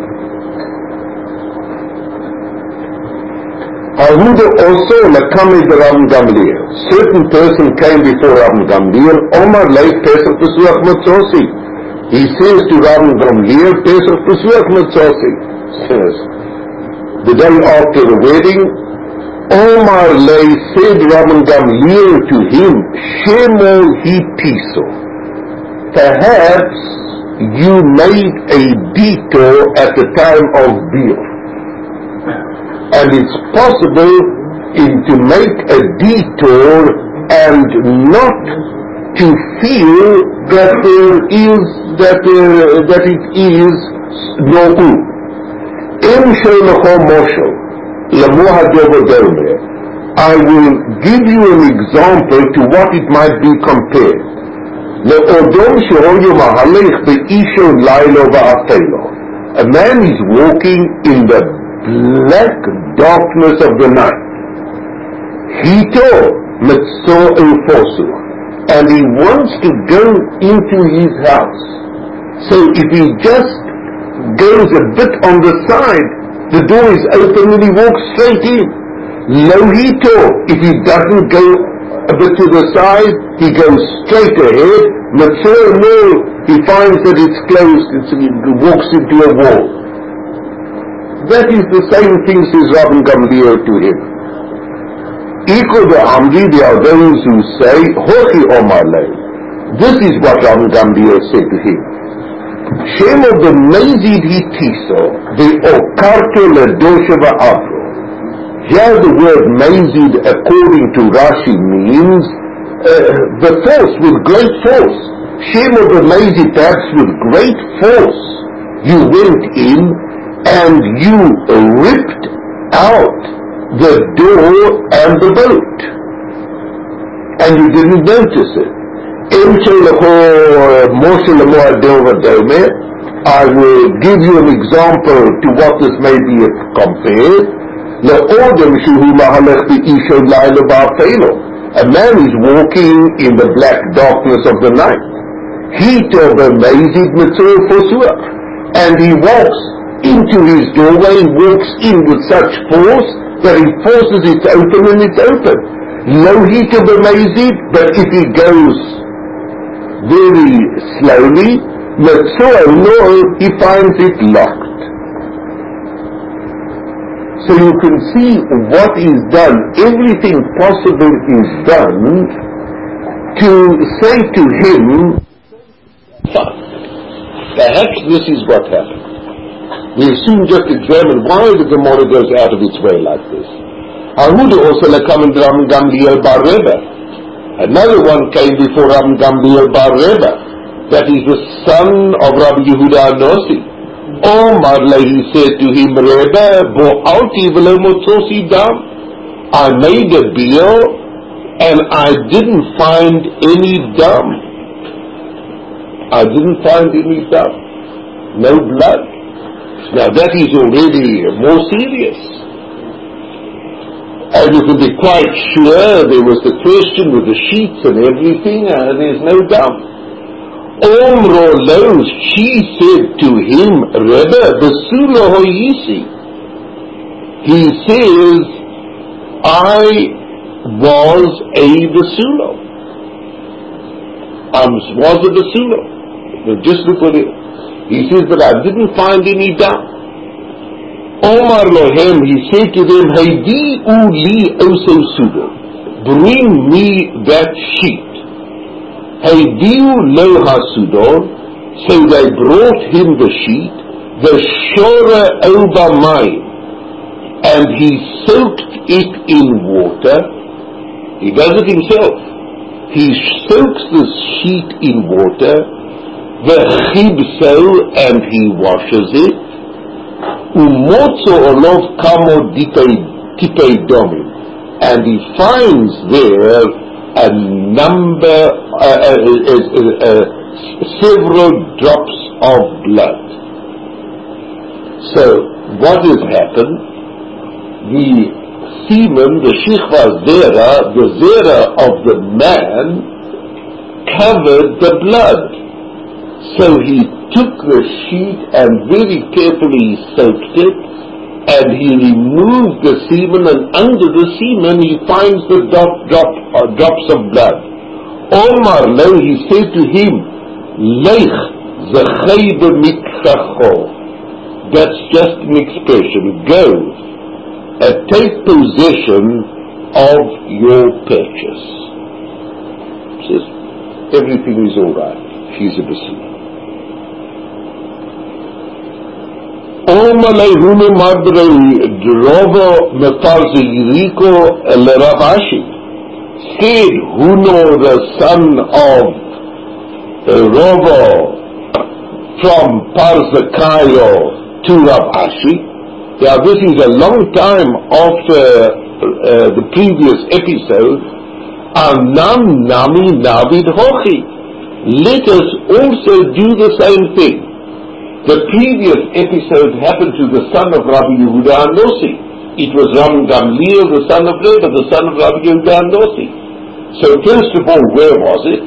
Ahuda also Lakami the Rabban Gamliel. Certain person came before Rabban Gamliel, Omar lay Pesach Pesuach Matzosi. He says to Rabban Gamliel, Pesach Pesuach Matzosi. Says, the day after the wedding, Omar lay said Rabban Gamliel to him, Shemo hi piso. Perhaps you made a detour at the time of beer. And it's possible to make a detour and not to feel that it is no'u. Em she'lecho moshel lemoha dovodome. I will give you an example to what it might be compared. Le'odom she'hoyu mahalech be'isho lailo va'afelo. A man is walking in the black darkness of the night. Hito mitzor ufosu, and he wants to go into his house. So if he just goes a bit on the side, the door is open and he walks straight in. Lo hito, if he doesn't go a bit to the side, he goes straight ahead. Mitzor no, he finds that it's closed, he walks into a wall. That is the same thing, says Rabban Gamliel to him. Iko the Amri, there are those who say, Hochi Omar lay. This is what Rabban Gamliel said to him. Shem of the Mezid Hitiso, the Okarto Ledosheva Avro. Here the word Mezid, according to Rashi, means the force, with great force. Shem of the Mezid, perhaps with great force. You went in, and you ripped out the door and the boat, and you didn't notice it. I will give you an example to what this may be compared. A man is walking in the black darkness of the night. And he walks into his doorway, walks in with such force that he forces it open and it's open. No heat of amazing, but if he goes very slowly, he finds it locked. So you can see what is done, everything possible is done to say to him, perhaps this is what happened. We soon just examine why the Gemara goes out of its way like this. Ahuda also come and Rabban Gamliel bar Reba. Another one came before Rabban Gamliel bar Reba. That is the son of Rabbi Yehuda Anossi. Omar he said to him, Reba, bo'alti v'lo motzosi dam. I made a beer and I didn't find any dam. I didn't find any dam. No blood. Now that is already more serious. And you can be quite sure there was the question with the sheets and everything, and there's no doubt. Omro lo, she said to him, Rebbe, Basulo hoyisi. He says, I was a Basulo. I was a Basulo. Just look at it. He says that I didn't find any doubt. Omar lohem, he said to them, Haydi uli oso sudo. Bring me that sheet. Haydi lo hasudo. So they brought him the sheet. The shora oba mayim. And he soaked it in water. He does it himself. He soaks the sheet in water. V'chibso, and he washes it. Umotzo olov kamo tipei domim, and he finds there a number, several drops of blood. So what has happened? The semen, the shichva zera, the zera of the man covered the blood. So he took the sheet and very carefully soaked it, and he removed the semen, and under the semen he finds the drops of blood. Omar lo, he said to him, Leich zechei b'mikchacho. That's just an expression. Go and take possession of your purchase. Says, everything is all right. She's a Basila. Omalei hunu madrei drovo mefarzi yiriko l'Rav Ashi. Said Huno, the son of Rovo, from Parzakayo to Rav Ashi. Now this is a long time after the previous episode. Anam nami navid hochi. Let us also do the same thing. The previous episode happened to the son of Rabbi Yehuda HaNosi. It was Ram Gamliel, the son of Reba, the son of Rabbi Yehuda HaNosi. So first of all, where was it?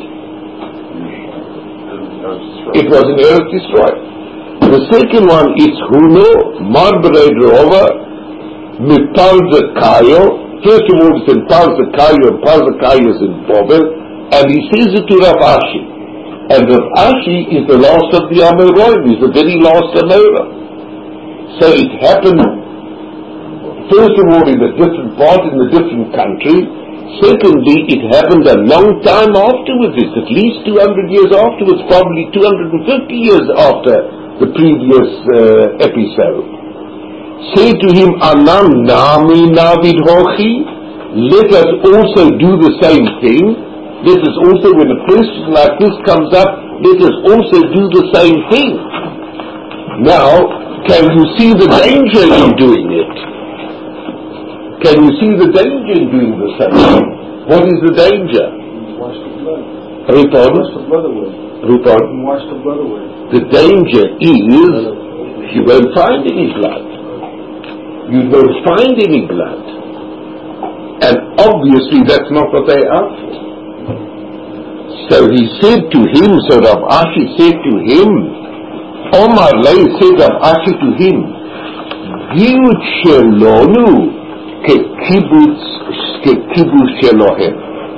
It was in Eretz Yisrael. The second one is Huno, Marbrei Rova, Miparzakayo. First of all, it's in Parzakayo, and Parzakayo is in Bovel, and he says it to Rav Ashi. And Rav Ashi is the last of the Amoraim, he's the very last Amora. So it happened, first of all, in a different part, in a different country. Secondly, it happened a long time afterwards. It's at least 200 years afterwards, probably 250 years after the previous episode. Say to him, Anam nami navid hochi. Let us also do the same thing. Let us also, when a question like this comes up, let us also do the same thing. Now, can you see the danger in doing it? Can you see the danger in doing the same? What is the danger? Wash the blood. Report? Wash the blood away. Report? Wash the blood away. The danger is you won't find any blood. You won't find any blood. And obviously that's not what they are for. So he said to him, so Rav Ashi said to him, Omar Lay said Rav Ashi to him, Giyut shelonu kekibbutz shelohem.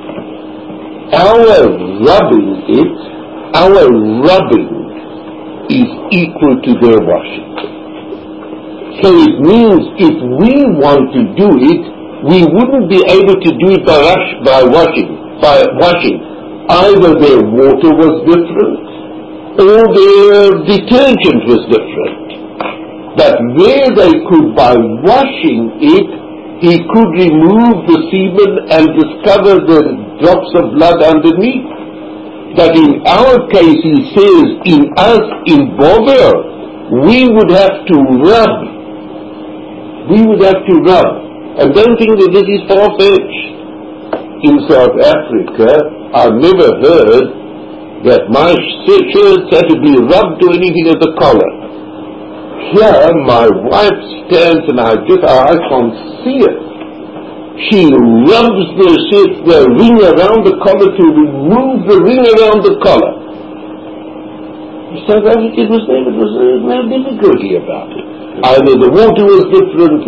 Our rubbing is equal to their washing. So it means if we want to do it, we wouldn't be able to do it by washing. Either their water was different or their detergent was different. But where they could, by washing it, he could remove the semen and discover the drops of blood underneath. But in our case, he says, in Bover, we would have to rub. And don't think that this is far-fetched. In South Africa, I've never heard that my shirts had to be rubbed to anything at the collar. Here, my wife stands and I can't see it. She rubs the ring around the collar to remove the ring around the collar. In South Africa, there was no difficulty about it. Either the water was different,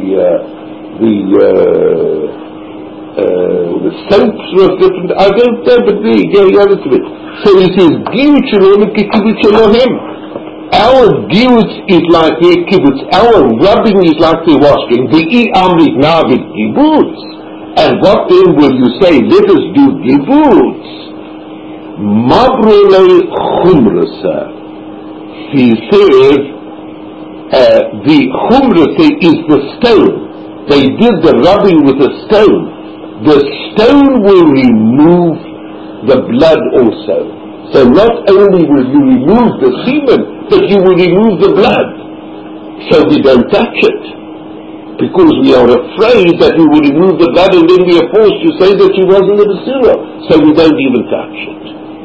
the soaps were different. I don't know, but the other to it. So he says, Giyut shelonu kekibbutz shelohem. Our giyut is like their kibbutz. Our rubbing is like their washing. V'I amrit navid kibbutz. And what then will you say? Let us do kibbutz. Mabrolei chumrasa. He says, the chumrasa is the stone. They did the rubbing with a stone. The stone will remove the blood also. So not only will you remove the semen, but you will remove the blood. So we don't touch it. because we are afraid that we will remove the blood and then we are forced to say that she wasn't a basura, so we don't even touch it.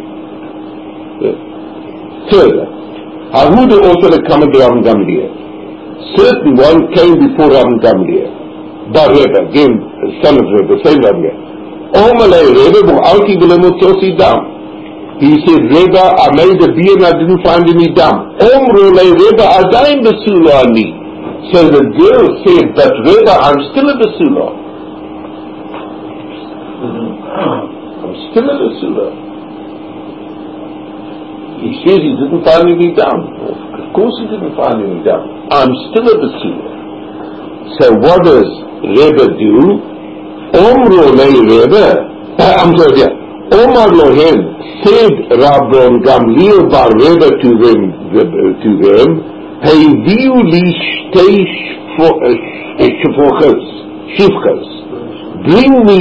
Further, Ahuda also had come to Rabban Gamliel. Certain one came before Rabban Gamliel. Bar Rebbe, again, son of Rebbe, same Rebbe. Omalei Rebbe, Mu'alki V'lemotzosi Dam. He said, Rebbe, I made a beer and I didn't find any dam. Omrolei Rebbe, Adaim Basula Ani. So the girl said, but Rebbe, I'm still a basula. I'm still a basula. He says he didn't find any dam. Of course he didn't find any dam. I'm still a basula. So what does Rebbe do? Omrolei Rebbe, I'm sorry, yeah. Omar Lohen said Rabban Gamliel bar Rebbe to them, Heiviu li shtei shivchas. Bring me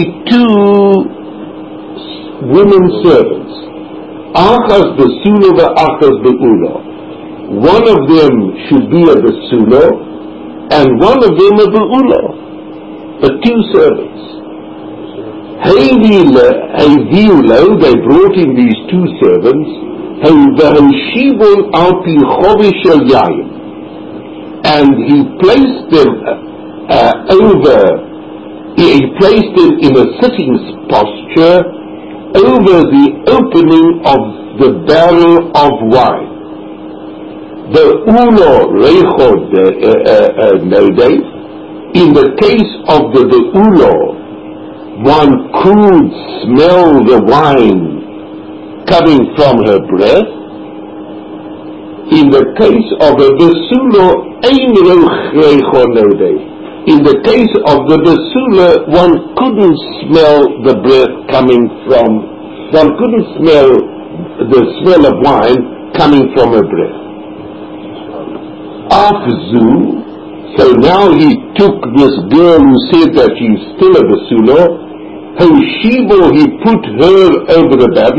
2 women servants. Achas besula v'achas be'ula. One of them should be a besula, and one of them a be'ula. The 2 servants. Heiviu, they brought in these 2 servants, and he placed them in a sitting posture over the opening of the barrel of wine. The ulo reichod nowadays, in the case of the ulo, one could smell the wine coming from her breath. In the case of a besulo, in the case of the basula, one couldn't smell the breath coming from, one couldn't smell the smell of wine coming from her breath. Afzu, so now he took this girl who said that she's still a basula, Hoshibo, he put her over the barrel,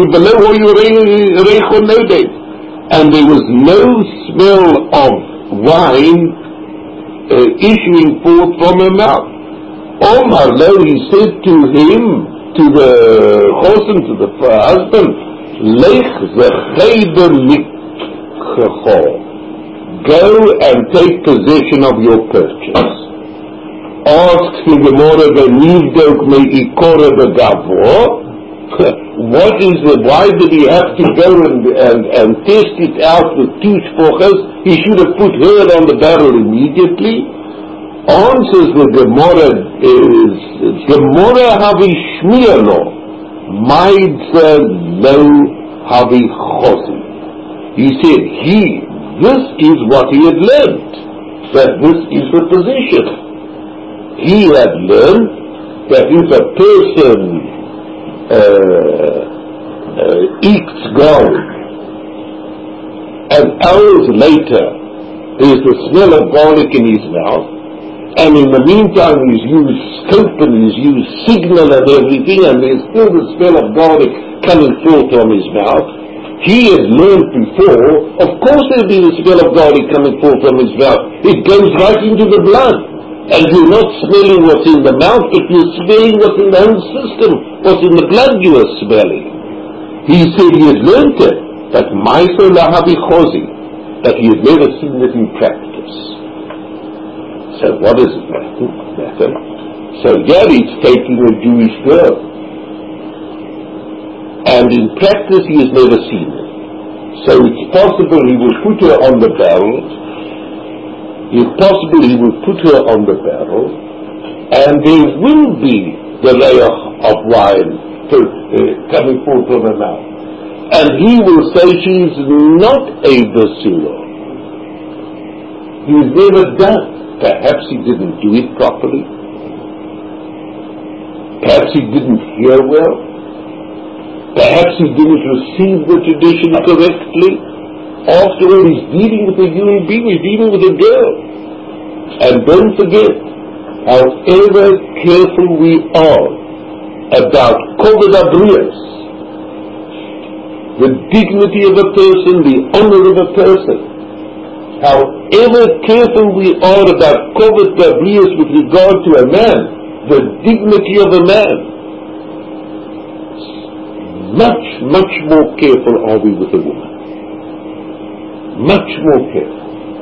and there was no smell of wine issuing forth from her mouth. Omar lo, he said to him, to the chosen, to the husband, Lech zecheder mikcho, go and take possession of your purchase. Asks the Gemara, the Nivdok me ikora the gavor. What is it? Why did he have to go and test it out with 2 shpochas? He should have put her on the barrel immediately. Answers the Gemara is Gemara havi shmiyano, maidza lo havi chosi. He said this is what he had learned, that this is the position. He had learned that if a person eats garlic, and hours later there is the smell of garlic in his mouth, and in the meantime he's used scope and he's used signal and everything, and there's still the smell of garlic coming forth from his mouth, he had learned before, of course there'll be the smell of garlic coming forth from his mouth. It goes right into the blood. And you're not smelling what's in the mouth, but you're smelling what's in the whole system, what's in the blood you are smelling. He said he had learned it, but Ma'aser lahavi chosi, that he had never seen it in practice. So what does it matter? So here he's taking a Jewish girl, and in practice he has never seen it. So it's possible he will put her on the barrel. If possible, he will put her on the barrel, and there will be the layer of wine coming forth from her mouth. And he will say she's not a basula. He's never done. Perhaps he didn't do it properly. Perhaps he didn't hear well. Perhaps he didn't receive the tradition correctly. After all, he's dealing with a human being, he's dealing with a girl. And don't forget, however careful we are about koved habrios, the dignity of a person, the honor of a person, however careful we are about Kovet Gabrius with regard to a man, the dignity of a man, much, much more careful are we with a woman. Much more careful.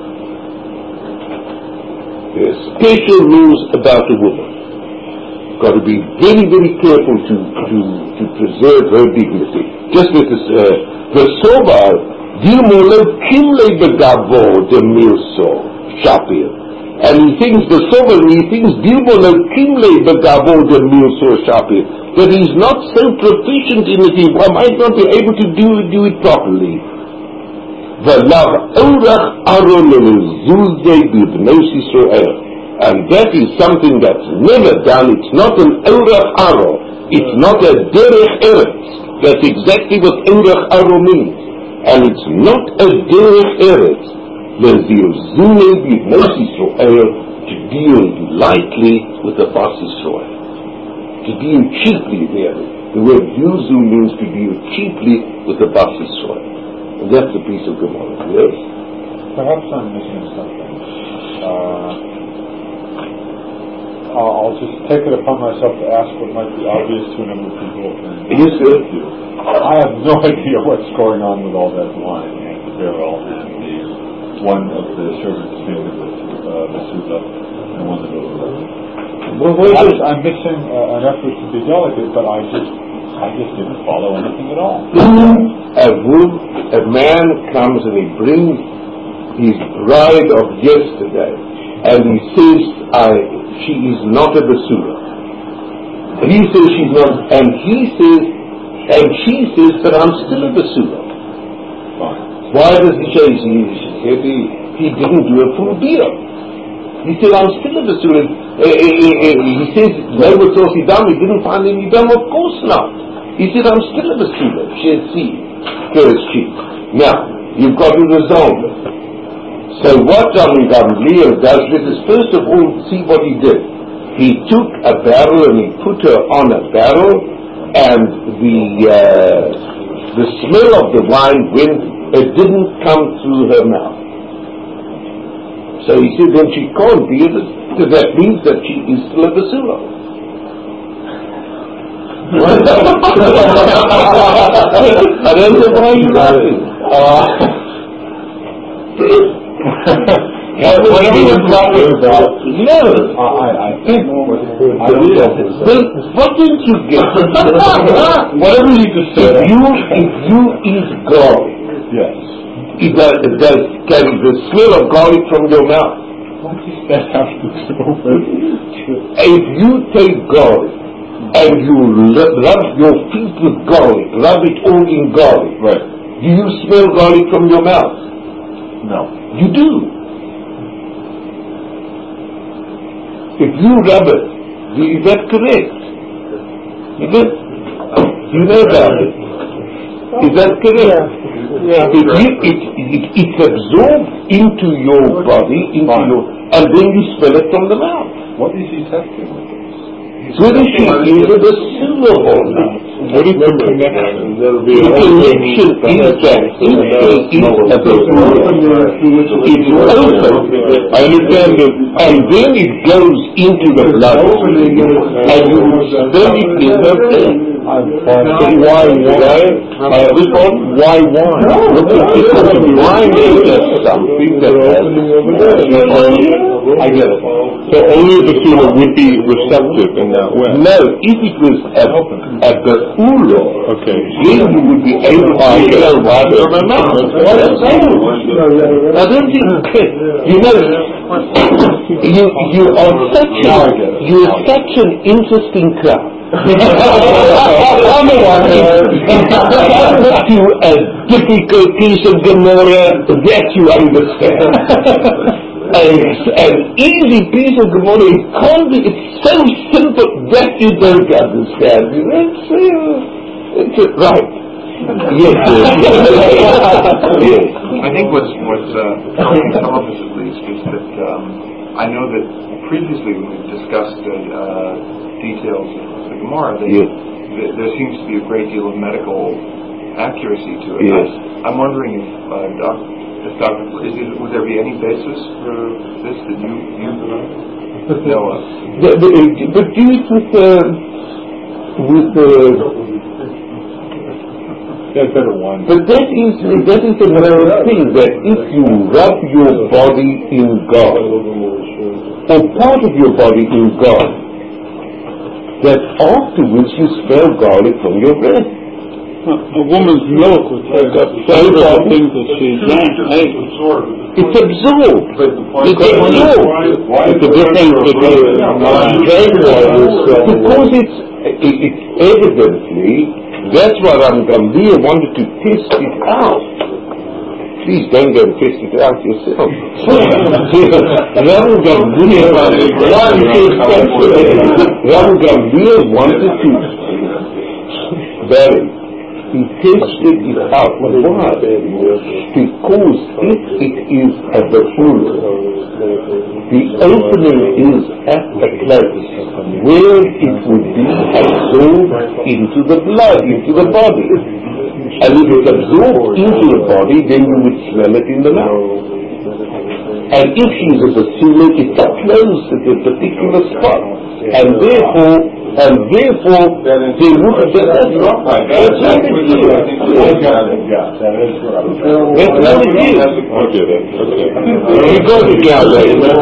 There are special rules about a woman. Got to be very, very careful to preserve her dignity. Just as the Sobar, Dilmolo Kimle Begavo de Milso Shapir. And he thinks the Sobar, he thinks Dilmolo Kimle Begavo de Milso Shapir. That he's not so proficient in it, he might not be able to do it properly. V'lav orach aron lezuzei b'bnei Yisrael. And that is something that's never done. It's not an orach aro. It's not a derech eretz. That's exactly what orach aro means. And it's not a derech eretz. Lezuzei b'bnei Yisrael, to deal lightly with the Bas Yisrael. To deal cheaply there. The word yuzu means to deal cheaply with the Bas Yisrael. And that's a piece of Gemara, yes? Perhaps I'm missing something. I'll just take it upon myself to ask what might be obvious to a number of people. Yes, sir. I have no idea what's going on with all that wine and the barrel and the one of the servants made with Masuda and one of the I'm missing an effort to be delicate, but I just didn't follow anything at all. A man comes and he brings his bride of yesterday, and he says, she is not a basura. He says she's not, and she says, but I'm still a basura. Why does he say? He didn't do a full beer. He said, I'm still a basura. He says, he didn't find any dam. Of course not. He said, I'm still a basura. Now, you've got to resolve it. So what Gamliel does is, first of all, see what he did. He took a barrel and he put her on a barrel, and the smell of the wine it didn't come through her mouth. So he said, then she can't be because that means that she is still a basura. I don't know why you're laughing. What are you talking about? No. I think what didn't you get? Whatever you just said. If you eat garlic, yes. Can the smell of garlic from your mouth? What does that have to do with? If you take garlic and you rub your feet with garlic, rub it all in garlic, right? Do you smell garlic from your mouth? No. You do. If you rub it, is that correct? Is it? Do you know about it? Is that correct? Yeah. It's absorbed into your body, and then you smell it from the mouth. What is he testing with this? Whether she is a basura or not. What is the connection? The connection is that if she is a basura, it's open. I understand that. And then it goes into the blood, and you smell it in the blood. Why? This one? Why? What's the difference in Wine is just something that has. I get it. So only the basura would be receptive in that way. No, if it was a basura, okay, then you would be able to tell right from the mouth. I don't think, you are such an interesting crowd. To a difficult piece of Gemara that you understand. An easy piece of Gemara, it's so simple that you don't understand. It's right. Yes. Yes. I think what's helping some of us at least is that I know that previously when we've discussed details of the Gemara, there seems to be a great deal of medical accuracy to it. Yes. I'm wondering if would there be any basis for this that you know of? But do it with better one. But that is another thing, that if you rub your body in God, or part of your body in God, that afterwards you smell garlic from your breath. A woman's milk would take up several things that she ate. It's absorbed. It's absorbed. It's a difference between because it's evidently, that's what Ram Gambhir wanted to test it out. Please don't go and test it out yourself. Ram Gambhir wanted to, Barry, he tested it out. Why? Because if it is at the full, the opening is at the place where it would be absorbed into the blood, into the body. And if it's absorbed into the body, then you would smell it in the mouth. And if she's a bacillus, it's close at a particular spot. And therefore, they would that's what it is. That's what it is. We go together.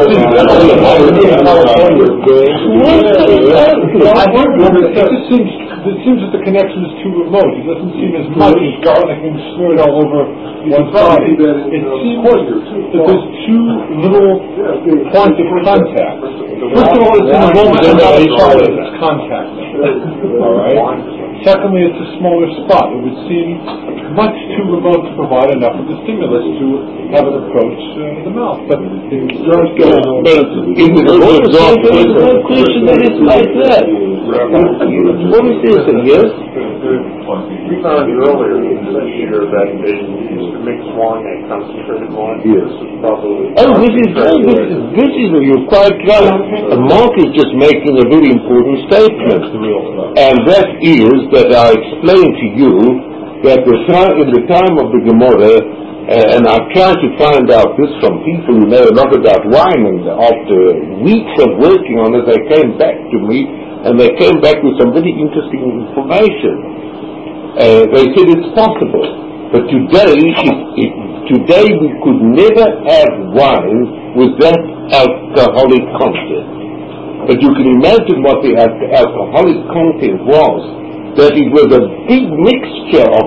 It seems that the connection is too remote. It doesn't seem as much as garlic being smeared all over one side. It seems that there's two little points of contact. First of all, it's in the moment and not solid. It's contact. All right. Secondly, it's a smaller spot. It would seem much too remote to provide enough of the stimulus to have it approach the mouth. But it does go. But in the Gemara, there's no question that it's like that. What is this? Yes? We found earlier here that they used to mix wine and concentrated wine. Yes. This is probably. This is, you're quite right. Mark is just making a very important statement. And that is that I explained to you that in the time of the Gemara, and I've tried to find out this from people who know a lot about wine, and after weeks of working on it, they came back to me, and they came back with some very interesting information. They said it's possible, but today we could never have wine with that alcoholic content. But you can imagine what the alcoholic content was, that it was a big mixture of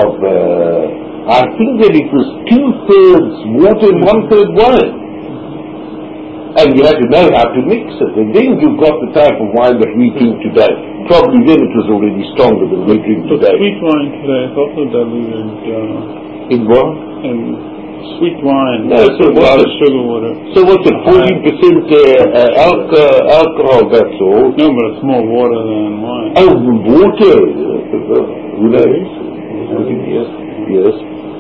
I think that it was 2/3 water and 1/3 wine. And you had to know how to mix it. And then you got the type of wine that we drink today. Probably then it was already stronger than we drink today. Sweet wine today is also diluted in what? In sweet wine. No, so water, sugar water. So what's it, 40% alcohol, that's all? No, but it's more water than wine. Oh, water. Who knows? Yes.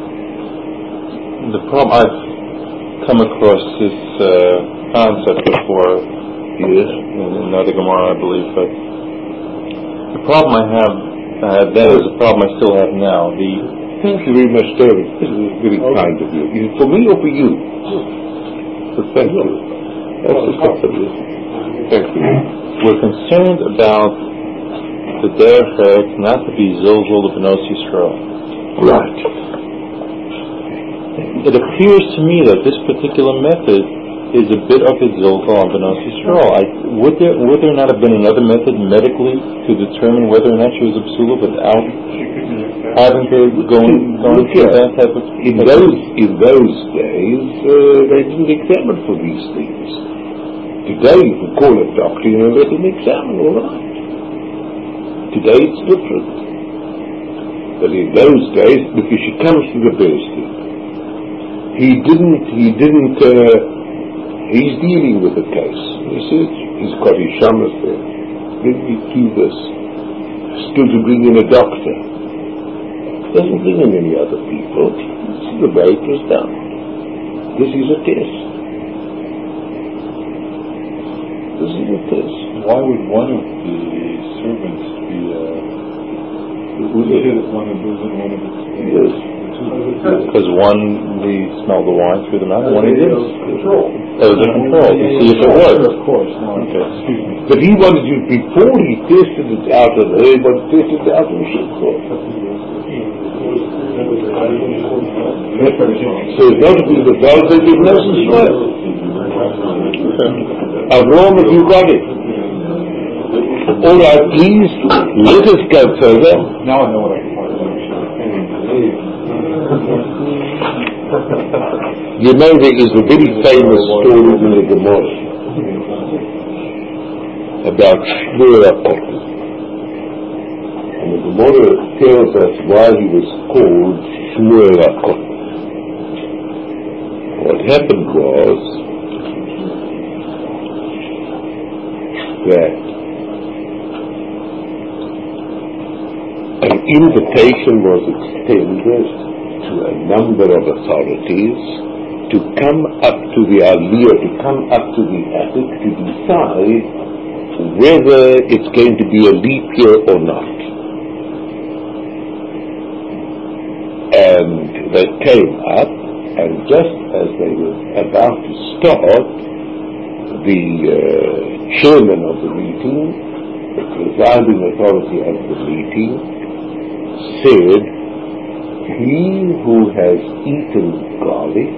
The problem, I've come across this concept before. Yes. In another Gemara, I believe. But the problem I had then is the problem I still have now. Thank you very much, David. This is very kind of you. Is it for me or for you? So thank you. That's the stuff of you. Thank you. We're concerned about the derech not to be zilzal of B'nos Yisrael. Right. It appears to me that this particular method is a bit of a zilzal on B'nos Yisrael. Would there not have been another method medically to determine whether or not she was a psula without having to go through that type of... In those days, they didn't examine for these things. Today you can call a doctor and let him examine, all right. Today it's different. But in those days, because she comes to the Bezdin, he's dealing with the case. He says, he's got his shamas there. Let me do this. Still to bring in a doctor. Doesn't bring in any other people. This is the way it was done. This is a test. This is a test. Why would one of the servants be one of those and one of the... Yes. Because one, we smelled the wine through the mouth, one he didn't. That was a control, to see if it worked. Of course, no. Okay. But he wanted you, before he tested it out of her, he wanted to test it out of the shit. So it's not to be the dog that you know as well. How wrong have you got it? All right, please, let us go further. Now I know what I can find. You know there is a very famous story in the Gemara about Shmuel HaKohen. And the Gemara tells us why he was called Shmuel HaKohen. What happened was that an invitation was extended to a number of authorities to come up to the Aliyah, to come up to the attic to decide whether it's going to be a leap year or not. And they came up, and just as they were about to start, the chairman of the meeting, the presiding authority of the meeting, said, "He who has eaten garlic,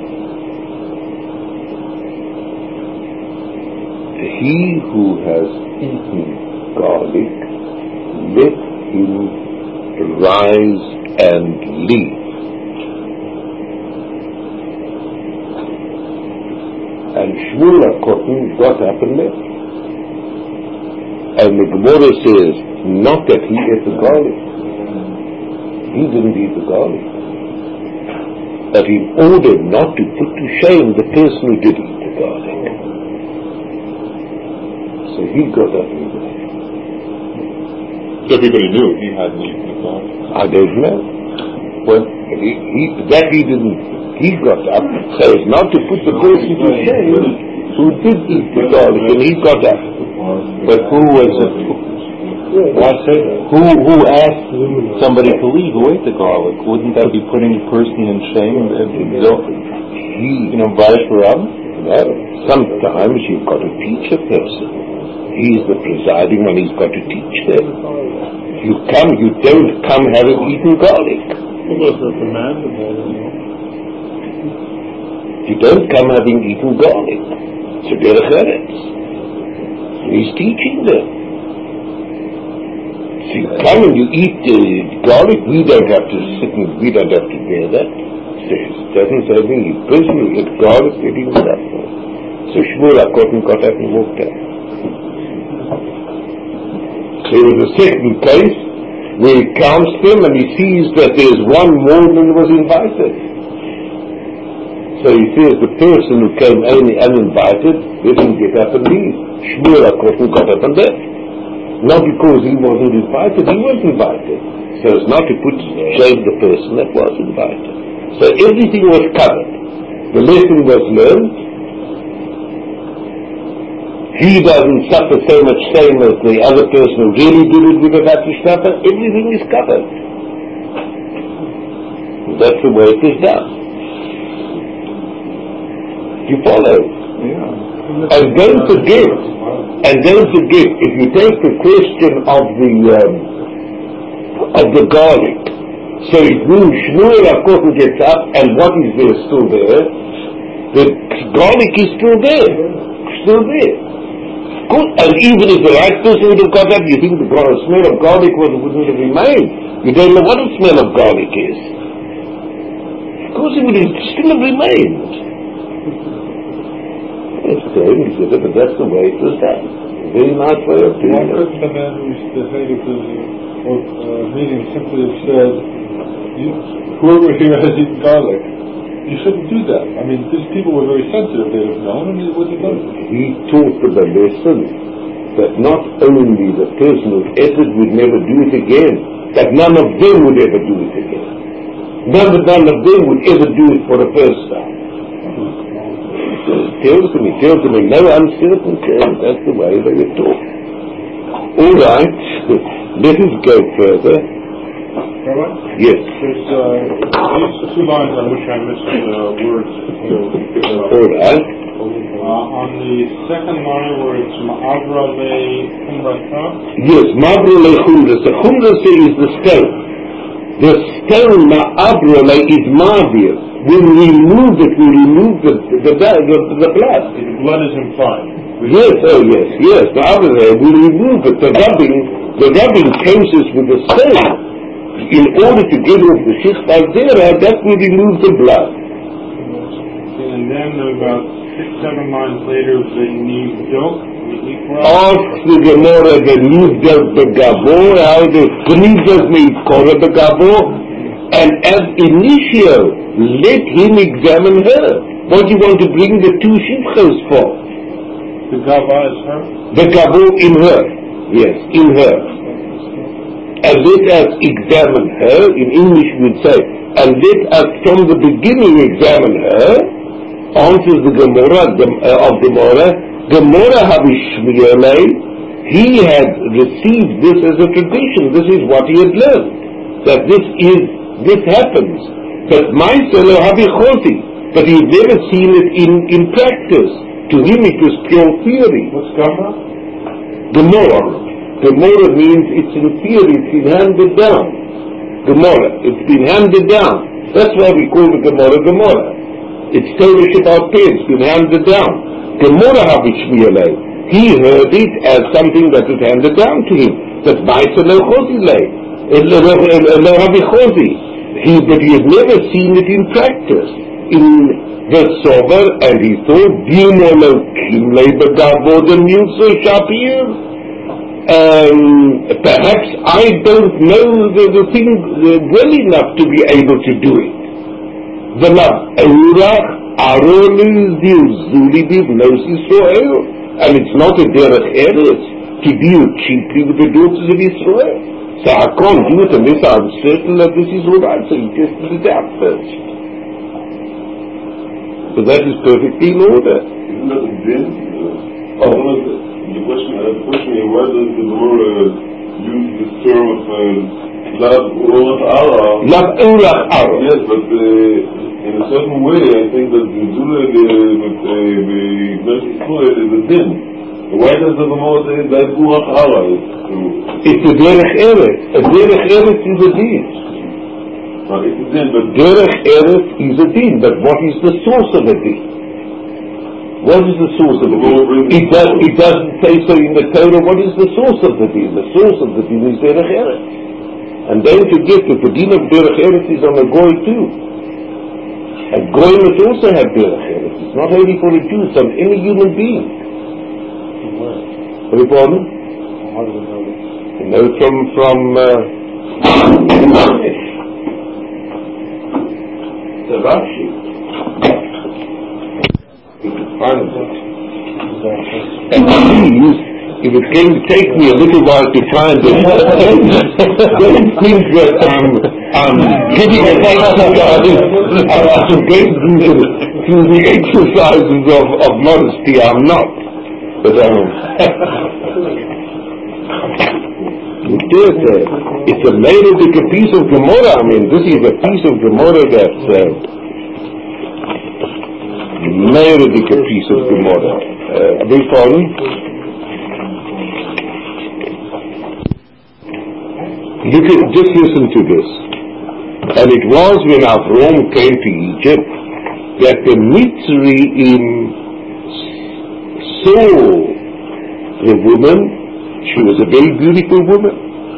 let him rise and leave." And Shmuel HaKohen got up and left. And the Gemara says, not that he ate the garlic. He didn't eat the garlic. But in order not to put to shame the person who did eat the garlic. So he got up and left. Everybody knew he hadn't eaten the garlic. I don't know. Well, he didn't. He got up so as not to put the person to shame who did eat the garlic, and he got up. But who was it? Why say that? Who asked somebody to leave who ate the garlic? Wouldn't that be putting a person in shame? Bias around? No. Sometimes you've got to teach a person. He's the presiding one, he's got to teach them. You don't come having eaten garlic. You don't come having eaten garlic. So derech eretz. He's teaching them. So you come and you eat garlic, we don't have to sit and we don't have to bear that. It doesn't say anything. You personally eat garlic, they didn't do that. So Shmuel HaKohen got up and walked out. There was a second case where he counts them and he sees that there's one more than was invited. So he says the person who came only uninvited, let him get up and leave. Shmuel HaKohen got up and left. Not because he wasn't invited, he was invited. So as not to put to shame the person that was invited. So everything was covered. The lesson was learned. He doesn't suffer so much shame as the other person who really did it with a suffer. Everything is covered. That's the way it is done. You follow? Yeah. And don't forget, if you take the question of the garlic, so it means Shmuel HaKohen gets up, and what is there still there? The garlic is still there. Good. And even if the right person would have got up, you think the smell of garlic wouldn't have remained. You don't know what the smell of garlic is. Of course it would still have remained. It's strange, but that's the way it was done. A very nice way of doing it. Why couldn't the man who's the head of the meeting simply have said, whoever here has eaten garlic, you shouldn't do that. I mean, these people were very sensitive. They'd have known, and he wouldn't have done it. He taught them a lesson that not only the person who ate it would never do it again, that none of them would ever do it again. None of them would ever do it for the first time. He tells them in no uncertain terms. That's the way they were taught. All right, let us go further. Yes. There's these two lines on which I missed words. All right. On the second line where it's Ma'avra le Chumrata. Yes, Ma'avra le Chumrata. Chumrata is the stone. The stone Ma'avra le is Ma'avir. When we remove it, we remove the blood. The blood is implied. Yes, yes. Ma'avra le, we remove it. The rubbing process with the stone. In order to get off the Shich Aldera, that will remove the blood. And then about 6-7 lines later, the Nivdok. Ask the Gemara, the Nivdok Begabo, how the Nivdok made Korah Begabo, and as initial, let him examine her. What do you want to bring the two Shifchos for? The Gava is her? The Gabo in her. Yes, in her. And let us examine her, in English we would say, and let us from the beginning examine her, answers the Gemara of Gemara Habishmiyalei, he had received this as a tradition, this is what he had learned, that this happens, but Maiselo Habichoti, but he had never seen it in practice, to him it was pure theory. What's Gemara? Gemara. Gemara means it's in theory, it's been handed down. Gemara, it's been handed down. That's why we call the Gemara Gemara. It's Torah Shabbat Peh, it's been handed down. Gemara Habishmiyalei, he heard it as something that was handed down to him. That's Maisa Lo Chozilei, Lo Habichozi. But he had never seen it in practice. In the Sober, and he thought, Dino Lo Kimlei Begavo the Milso Shapir. Perhaps I don't know the thing well enough to be able to do it. The love Eurach Aron Zuli Bivnos Israel, and it's not a derech eretz to deal cheaply with the daughters of Israel. So I can't do it unless I'm certain that this is all right. So he tested it out first. So that is perfectly in order. Isn't that a din? The question is, why does the Gemara use this term of Lav Urach Ara? Lav Urach Ara. Yes, but in a certain way, I think that the Zula with the Israel is a din. Why does the Gemara say Lav Urach Ara? It's a derech eretz. A derech eretz is a din. It's a din, but derech eretz is a din. But what is the source of a din? What is the source of the din? It doesn't say so in the Torah. What is the source of the din? The source of the din is derech eretz. And don't forget that the din of derech eretz is on a goy too. A goy must also have derech eretz. It's not only for a Jew, it's on any human being. Beg your pardon? How do we know this? You know from the Rashi. And please, if it's going to take me a little while to find it, don't think that I'm giving an exercise. I'm going through the exercises of modesty. I'm not. But it's a Meirdik, a piece of Gemara. I mean, this is a piece of Gemara that's Meirdik, a piece of Gemara. Beg pardon? Just listen to this. And it was when Avram came to Egypt that the Mitzrayim saw the woman. She was a very beautiful woman.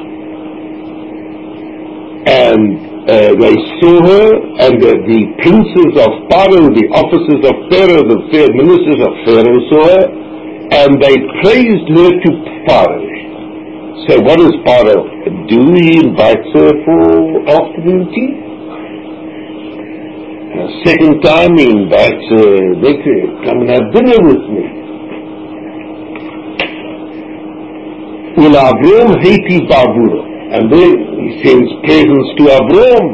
And they saw her, and the princes of Pharaoh, the officers of Pharaoh, the ministers of Pharaoh saw her, and they praised her to Pharaoh. So what does Pharaoh do? He invites her for afternoon tea. And a second time he invites her, come and have dinner with me. Ul Avram heiti Bavura. And then he sends presents to Avram.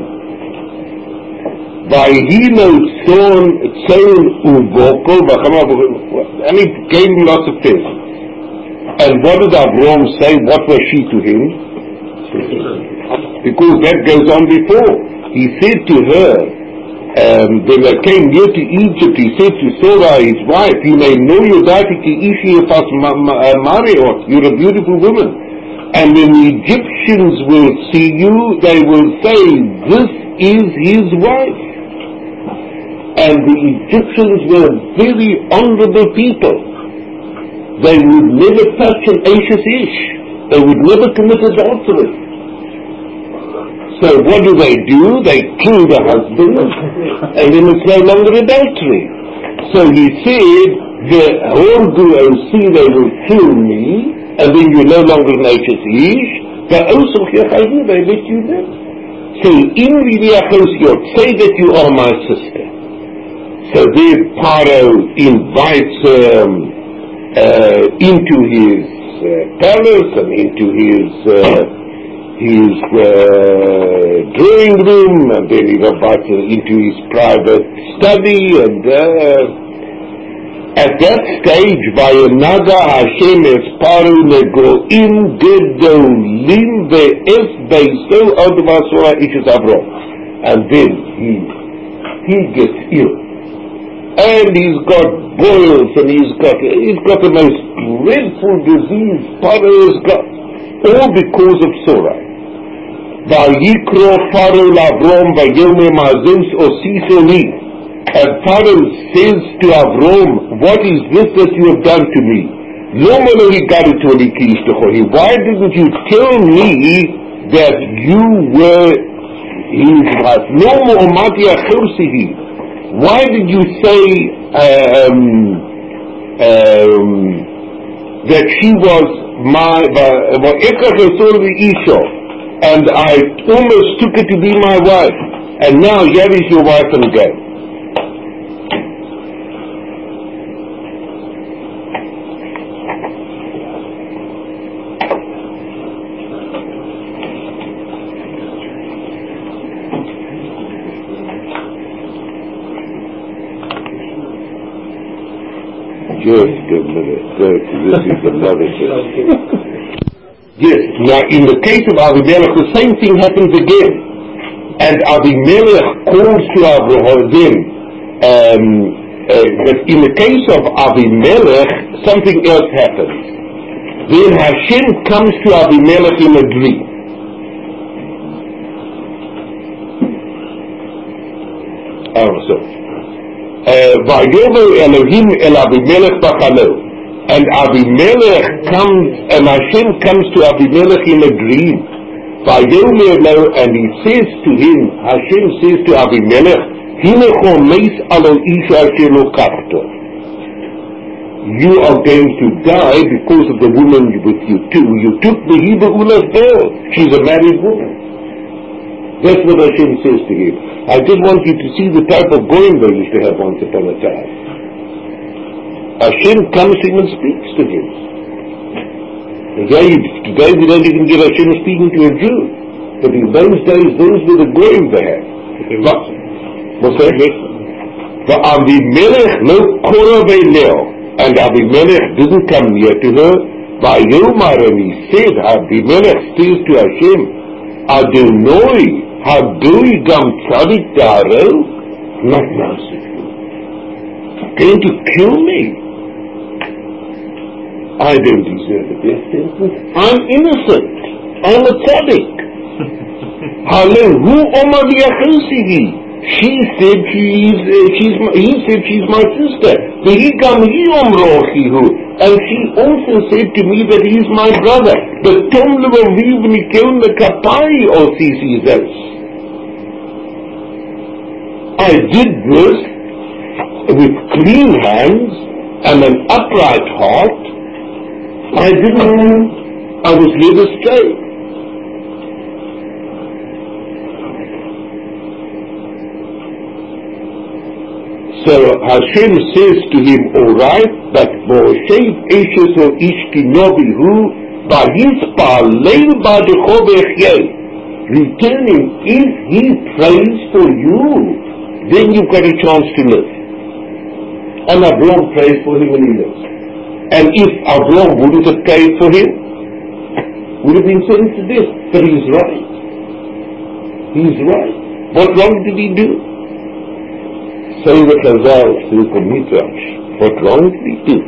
Vayhino tzon uvokol, and he gave him lots of presents. And what did Avram say? What was she to him? because that goes on before. He said to her, when they came near to Egypt, he said to Sarah, his wife, you may know your daughter, you're a beautiful woman. And when the Egyptians will see you, they will say, this is his wife. And the Egyptians were very honorable people. They would never touch an Ashes Ish. They would never commit adultery. So what do? They kill the husband, and then it's no longer adultery. So he said, the Horgu see they will kill me, and then you're no longer an Ashes Ish, but also they let you live. So in Riviachosiot, say that you are my sister. So there Paro invites her into his palace and into his drawing room, and then he invites her into his private study, and at that stage, Vayanaga Hashem es Paro negoim gedolim ve'es beiso od vasora ishes Avrom, and then he gets ill. And he's got boils, and he's got the most dreadful disease Paro has got, all because of Sarai. Vayikro Paro Lavrom Vayomer Mazos Osisoni, and Paro says to Avrom, what is this that you have done to me? Why didn't you tell me that you were his wife? No more Matia Chursihi. Why did you say that she was my Isha, and I almost took it to be my wife, and now here is your wife and go. Just a minute, this is another thing. Yes, now in the case of Avimelech, the same thing happens again. And Avimelech calls to Avraham, but in the case of Avimelech, something else happens. Then Hashem comes to Avimelech in a dream. Vayomer Elohim el Avimelech b'chalo, and Avimelech comes, and Hashem comes to Avimelech in a dream. Vayomer lo, and he says to him, Hashem says to Avimelech, Hinecho meis alo isha asher lokachto. You are going to die because of the woman with you too. You took the Hebrew Ulas Bel. She's a married woman. That's what Hashem says to him. I just want you to see the type of goyim they used to have once upon a time. Hashem comes to him and speaks to him. Today we don't even get Hashem speaking to a Jew. But in those days, those were the goyim they had. What's that? But Avimelech lo korah ve'leo, and Avimelech didn't come near to her. Vayomar, and he said, Avimelech says to Hashem, Adonai, Hadui gam tzadik daro, not merciful. Going to kill me. I don't deserve the death sentence. I'm innocent. I'm a tzaddik. Halehu omar v'yachosihi. He said she's my sister. V'higam hi omrochihu. And she also said to me that he's my brother. But Tom levaviv nikel nekapai osisi zes. I did this with clean hands and an upright heart. I was led astray. So Hashem says to him, alright, but Moshe Eshes o Ishkinovihu, Bahis Leil Badecho Bechye. Returning, if he prays for you, then you've got a chance to live. And Abraham prays for him and he lives. And if Abraham wouldn't have prayed for him, would have been sentenced to death. But he's right. He's right. What wrong did he do? Say the Chazal, says the Midrash. What wrong did he do?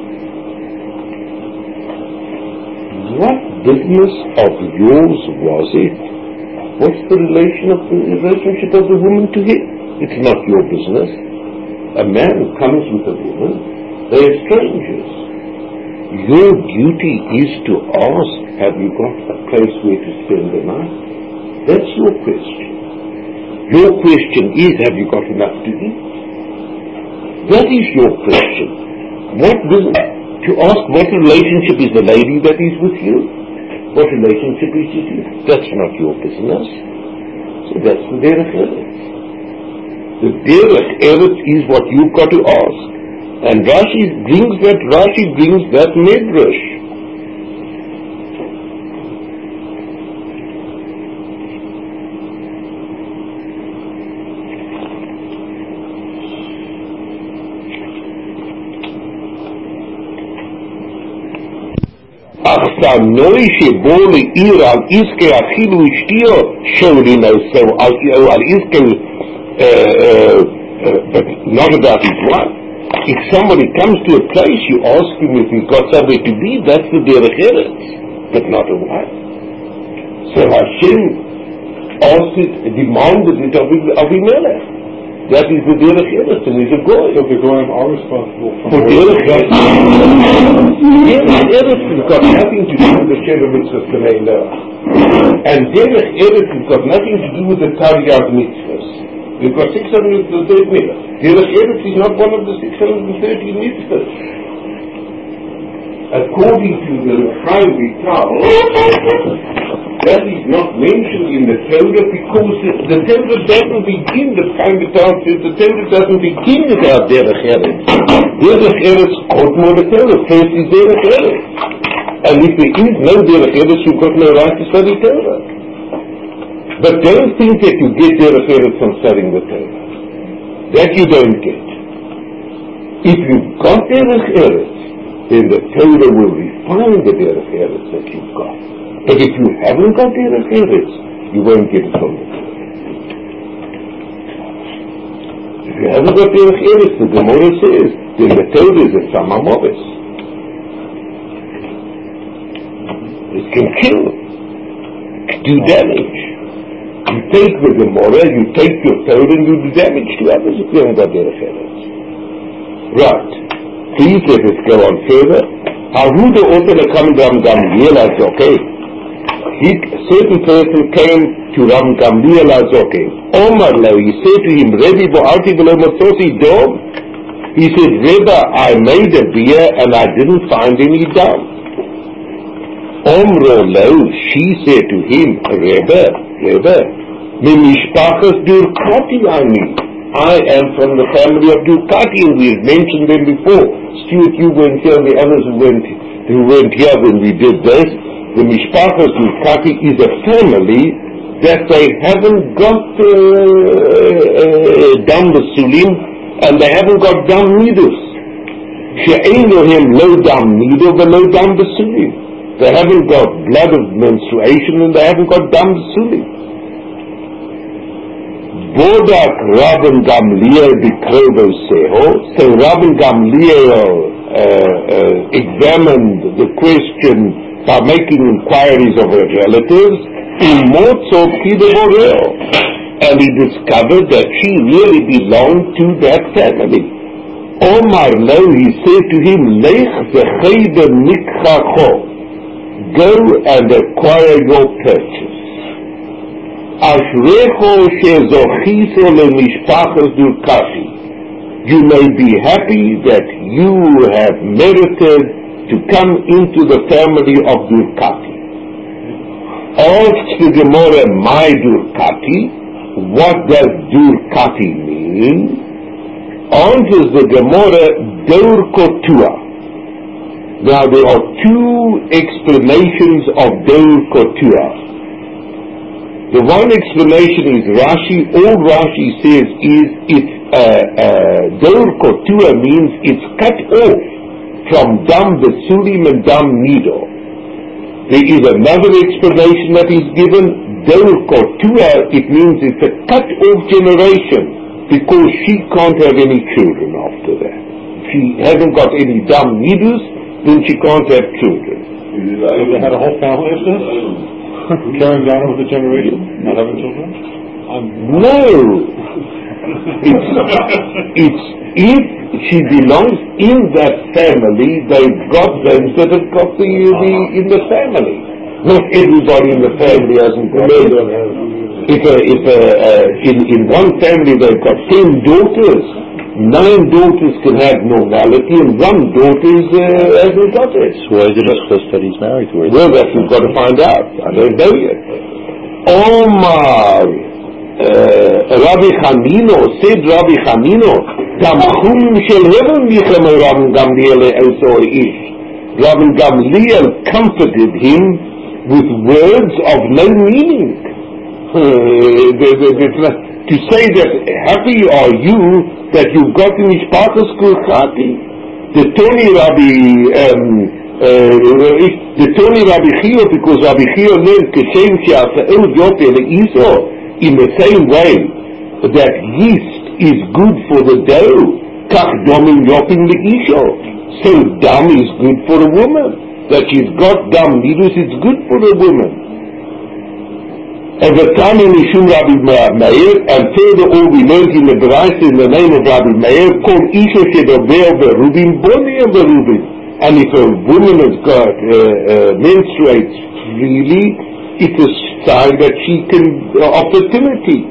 What business of yours was it? What's the relationship of the woman to him? It's not your business. A man comes with a woman, they are strangers. Your duty is to ask, have you got a place where to spend the night? That's your question. Your question is, have you got enough to eat? That is your question. What business? To ask what relationship is the lady that is with you? What relationship is with you? That's not your business. So that's the derech eretz. The derech eretz is what you've got to ask. And Rashi brings that midrash. Noi שבו לעיר על עסקי אפילו אשתיו שואלים also על עסקי but not about his wife. If somebody comes to a place, you ask him if he's got somewhere to be, that's the derech eretz, but not a wife. So Hashem demanded it of Abimelech. That is the derech eretz, and he's a goy. So the goyim are responsible for derech eretz. Derech eretz has got nothing to do with the Sheva mitzvahs B'nai Noach. And derech eretz has got nothing to do with the Taryag mitzvahs. We've got 630 mitzvahs. Derech eretz is not one of the 630 mitzvahs. According to the Chaim Vital, that is not mentioned in the Torah because the Torah doesn't begin, the Chaim Vital says the Torah doesn't begin without derech eretz. Derech eretz, Kodmo the Torah, first is derech eretz. And if there is no derech eretz, you've got no right to study Torah. But don't think that you get derech eretz from studying the Torah. That you don't get. If you've got derech eretz, then the Torah will refine the derech eretz that you've got. But if you haven't got derech eretz, you won't get it from the Torah. If you haven't got derech eretz, the Gemara says, then the Torah is a samamovis. It can kill, do damage. You take the Gemara, you take your Torah, and you do damage to others if you haven't got derech eretz. Right. Please let us go on further. Ahuda opened a coming Ram Gamliel Azoke. A certain person came to Ram Gamliel Azoke. Omar Lo, he said to him, Rebbe Bo'arti V'lo Matzosi Dom. He said, Rebbe, I made a beer and I didn't find any dam. Omro Lo, she said to him, Rebbe, Mi Mishpachas Durkati Ani. I am from the family of Durkati, and we have mentioned them before. Stuart, you weren't here, the others who weren't here when we did this. The Mishpachas Durkati is a family that they haven't got dam basulim, and they haven't got dam nidus. She'ein lohem lo dam nidu v'lo dam basulim. They haven't got blood of menstruation, and they haven't got dam basulim. Bodak Rabban Gamliel Bikrovo Seho. So Rabban Gamliel examined the question by making inquiries of her relatives in Motzov Kidevoreo, and he discovered that she really belonged to that family. Omar Lo, he said to him, Lech Zechayda Mikchacho, go and acquire your purchase. Ashrecho shezochiso lemishpachas Durkati. You may be happy that you have merited to come into the family of Durkati. Asks the Gemara, my Durkati, what does Durkati mean? Answers the Gemara, Dur Kotua. Now there are two explanations of Dur Kotua. The one explanation is Rashi. All Rashi says is Dur Kotua means it's cut off from Dam Basulim and Dam Nido. There is another explanation that is given, don't go to her, it means it's a cut-off generation, because she can't have any children after that. If she hasn't got any dam nidus, then she can't have children. So they had a whole family of this? Carrying down over the generation, not having children? No! It's if she belongs in that family, they've got those that have got in the family. Not everybody in the family hasn't got it. In one family they've got 10 daughters, 9 daughters can have normality and 1 daughter hasn't got it. So why is it supposed that he's married to her? Well, that we've got to find out. I don't know yet. Omar Rabbi Chanino, said Rabbi Chanino, Gam chum shel heaven nichem Rabbi Gamliel e'esor ish. Rabbi Gamliel comforted him with words of no meaning. To say that happy are you that you've got in Mishpatas Kurchati. The Tony Rabbi Chio, because Rabbi Chio learned Keshem She'asa'el Yote Le'iso, in the same way that yeast is good for the dough, Kach Domim Yopim Le'isho, so dam is good for a woman. That she's got dam nidus, it's good for a woman. And the time in Mishum Rabbi Meir, and further all we learned in the Braisa in the name of Rabbi Meir, called Isha Shedober Berubin, Boni Berubin. And if a woman has got menstruates freely, it's a sign that she can of fertility.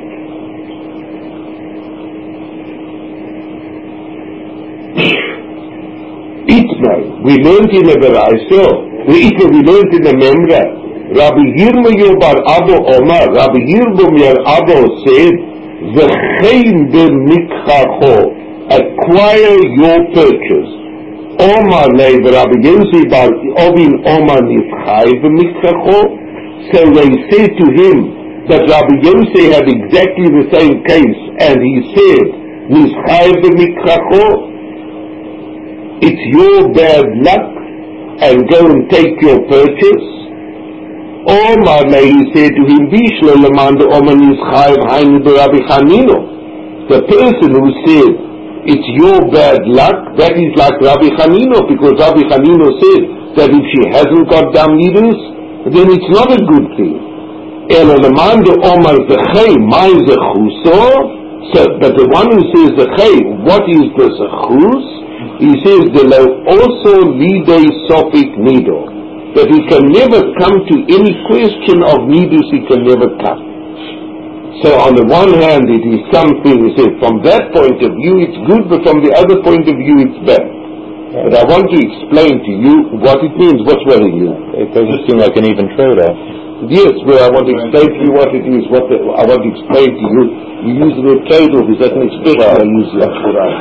Itma, we learned in the Braisa, we learned in the Memra. Rabbi Yirmiyah bar Abo Omar, Rabbi Yirmiyah Abo said, Zechein b'mikchacho, acquire your purchase. Omar leiv Rabbi Yossi bar Obin Omar nifchai b'mikchacho. So they said to him that Rabbi Yossi had exactly the same case, and he said, nifchai b'mikchacho, it's your bad luck, and go and take your purchase. Omar, he said to him, the person who said, it's your bad luck, that is like Rabbi Chanino, because Rabbi Chanino said that if she hasn't got dam nidus, then it's not a good thing. But the one who says the chay, what is the sechus? He says, also lidei sofik nido. That he can never come to any question of nidus, he can never come. So on the one hand it is something, we say, from that point of view it's good, but from the other point of view it's bad. But I want to explain to you what it means. What's worrying you? It doesn't seem like an even trade-off. Yes, well I want to explain to you what it is, I want to explain to you. You use the word trade-off, is that an expression I use that for that?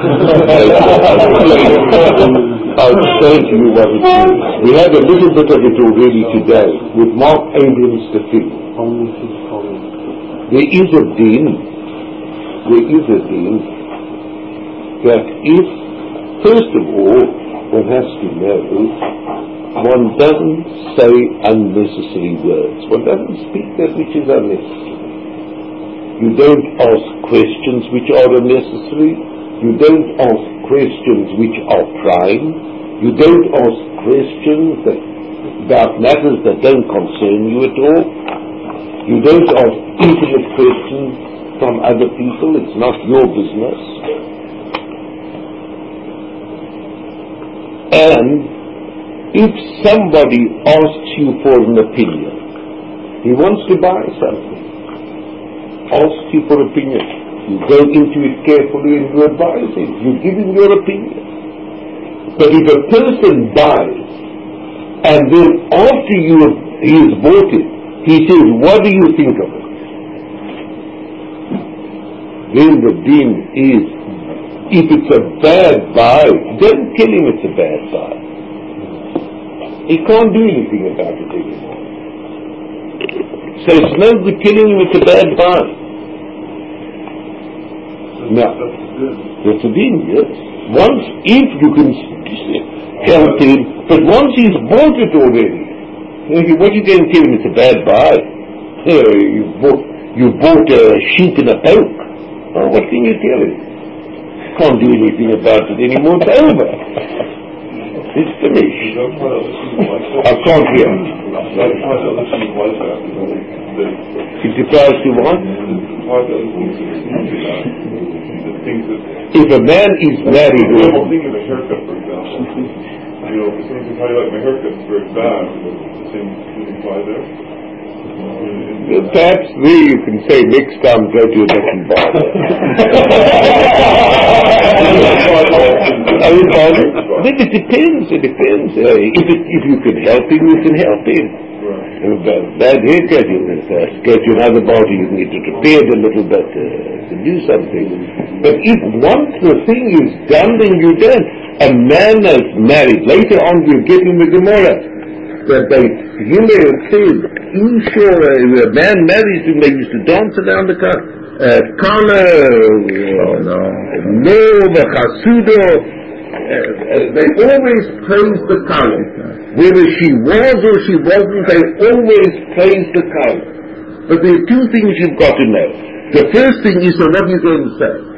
I'll explain to you what it means. We had a little bit of it already today with Mark Abrams the film. There is a din that if, first of all, one has to know, one doesn't say unnecessary words. One doesn't speak that which is unnecessary. You don't ask questions which are unnecessary. You don't ask questions which are prying. You don't ask questions about matters that don't concern you at all. You don't ask intimate questions from other people. It's not your business. And if somebody asks you for an opinion, he wants to buy something, asks you for opinion, you go into it carefully and you advise him, you give him your opinion. But if a person buys, and then after he has bought it, he says, what do you think of it? Then the din is, if it's a bad buy, don't tell him it's a bad buy. He can't do anything about it anymore. So it's no good telling him it's a bad buy. Now, that's a din, yes. Once, if you can help him, but once he's bought it already, what are you going to tell him it's a bad buy? You bought a sheep in a poke. Oh, what can you tell him? Can't do anything about it anymore. It's over. It's finished. I can't hear. It applies to what? If a man is married, I'm thinking of a haircut, for example. You know, if someone says, how do you like my haircut? It's very bad. The same would apply there. Perhaps there you can say next time go to a different barber. Then it depends. If you can help him, you can help him. Bad haircut, you can go to another barber, you can get it repaired a little bit to do something. But if once the thing is done, then you're done. A man is married. Later on we'll get in the Gemara. That Hillel says, a man marries him, they used to dance around the car. The Chasudo, they always praise the Kala. Whether she was or she wasn't, they always praise the Kala. But there are two things you've got to know. The first thing is, so what are you going to say?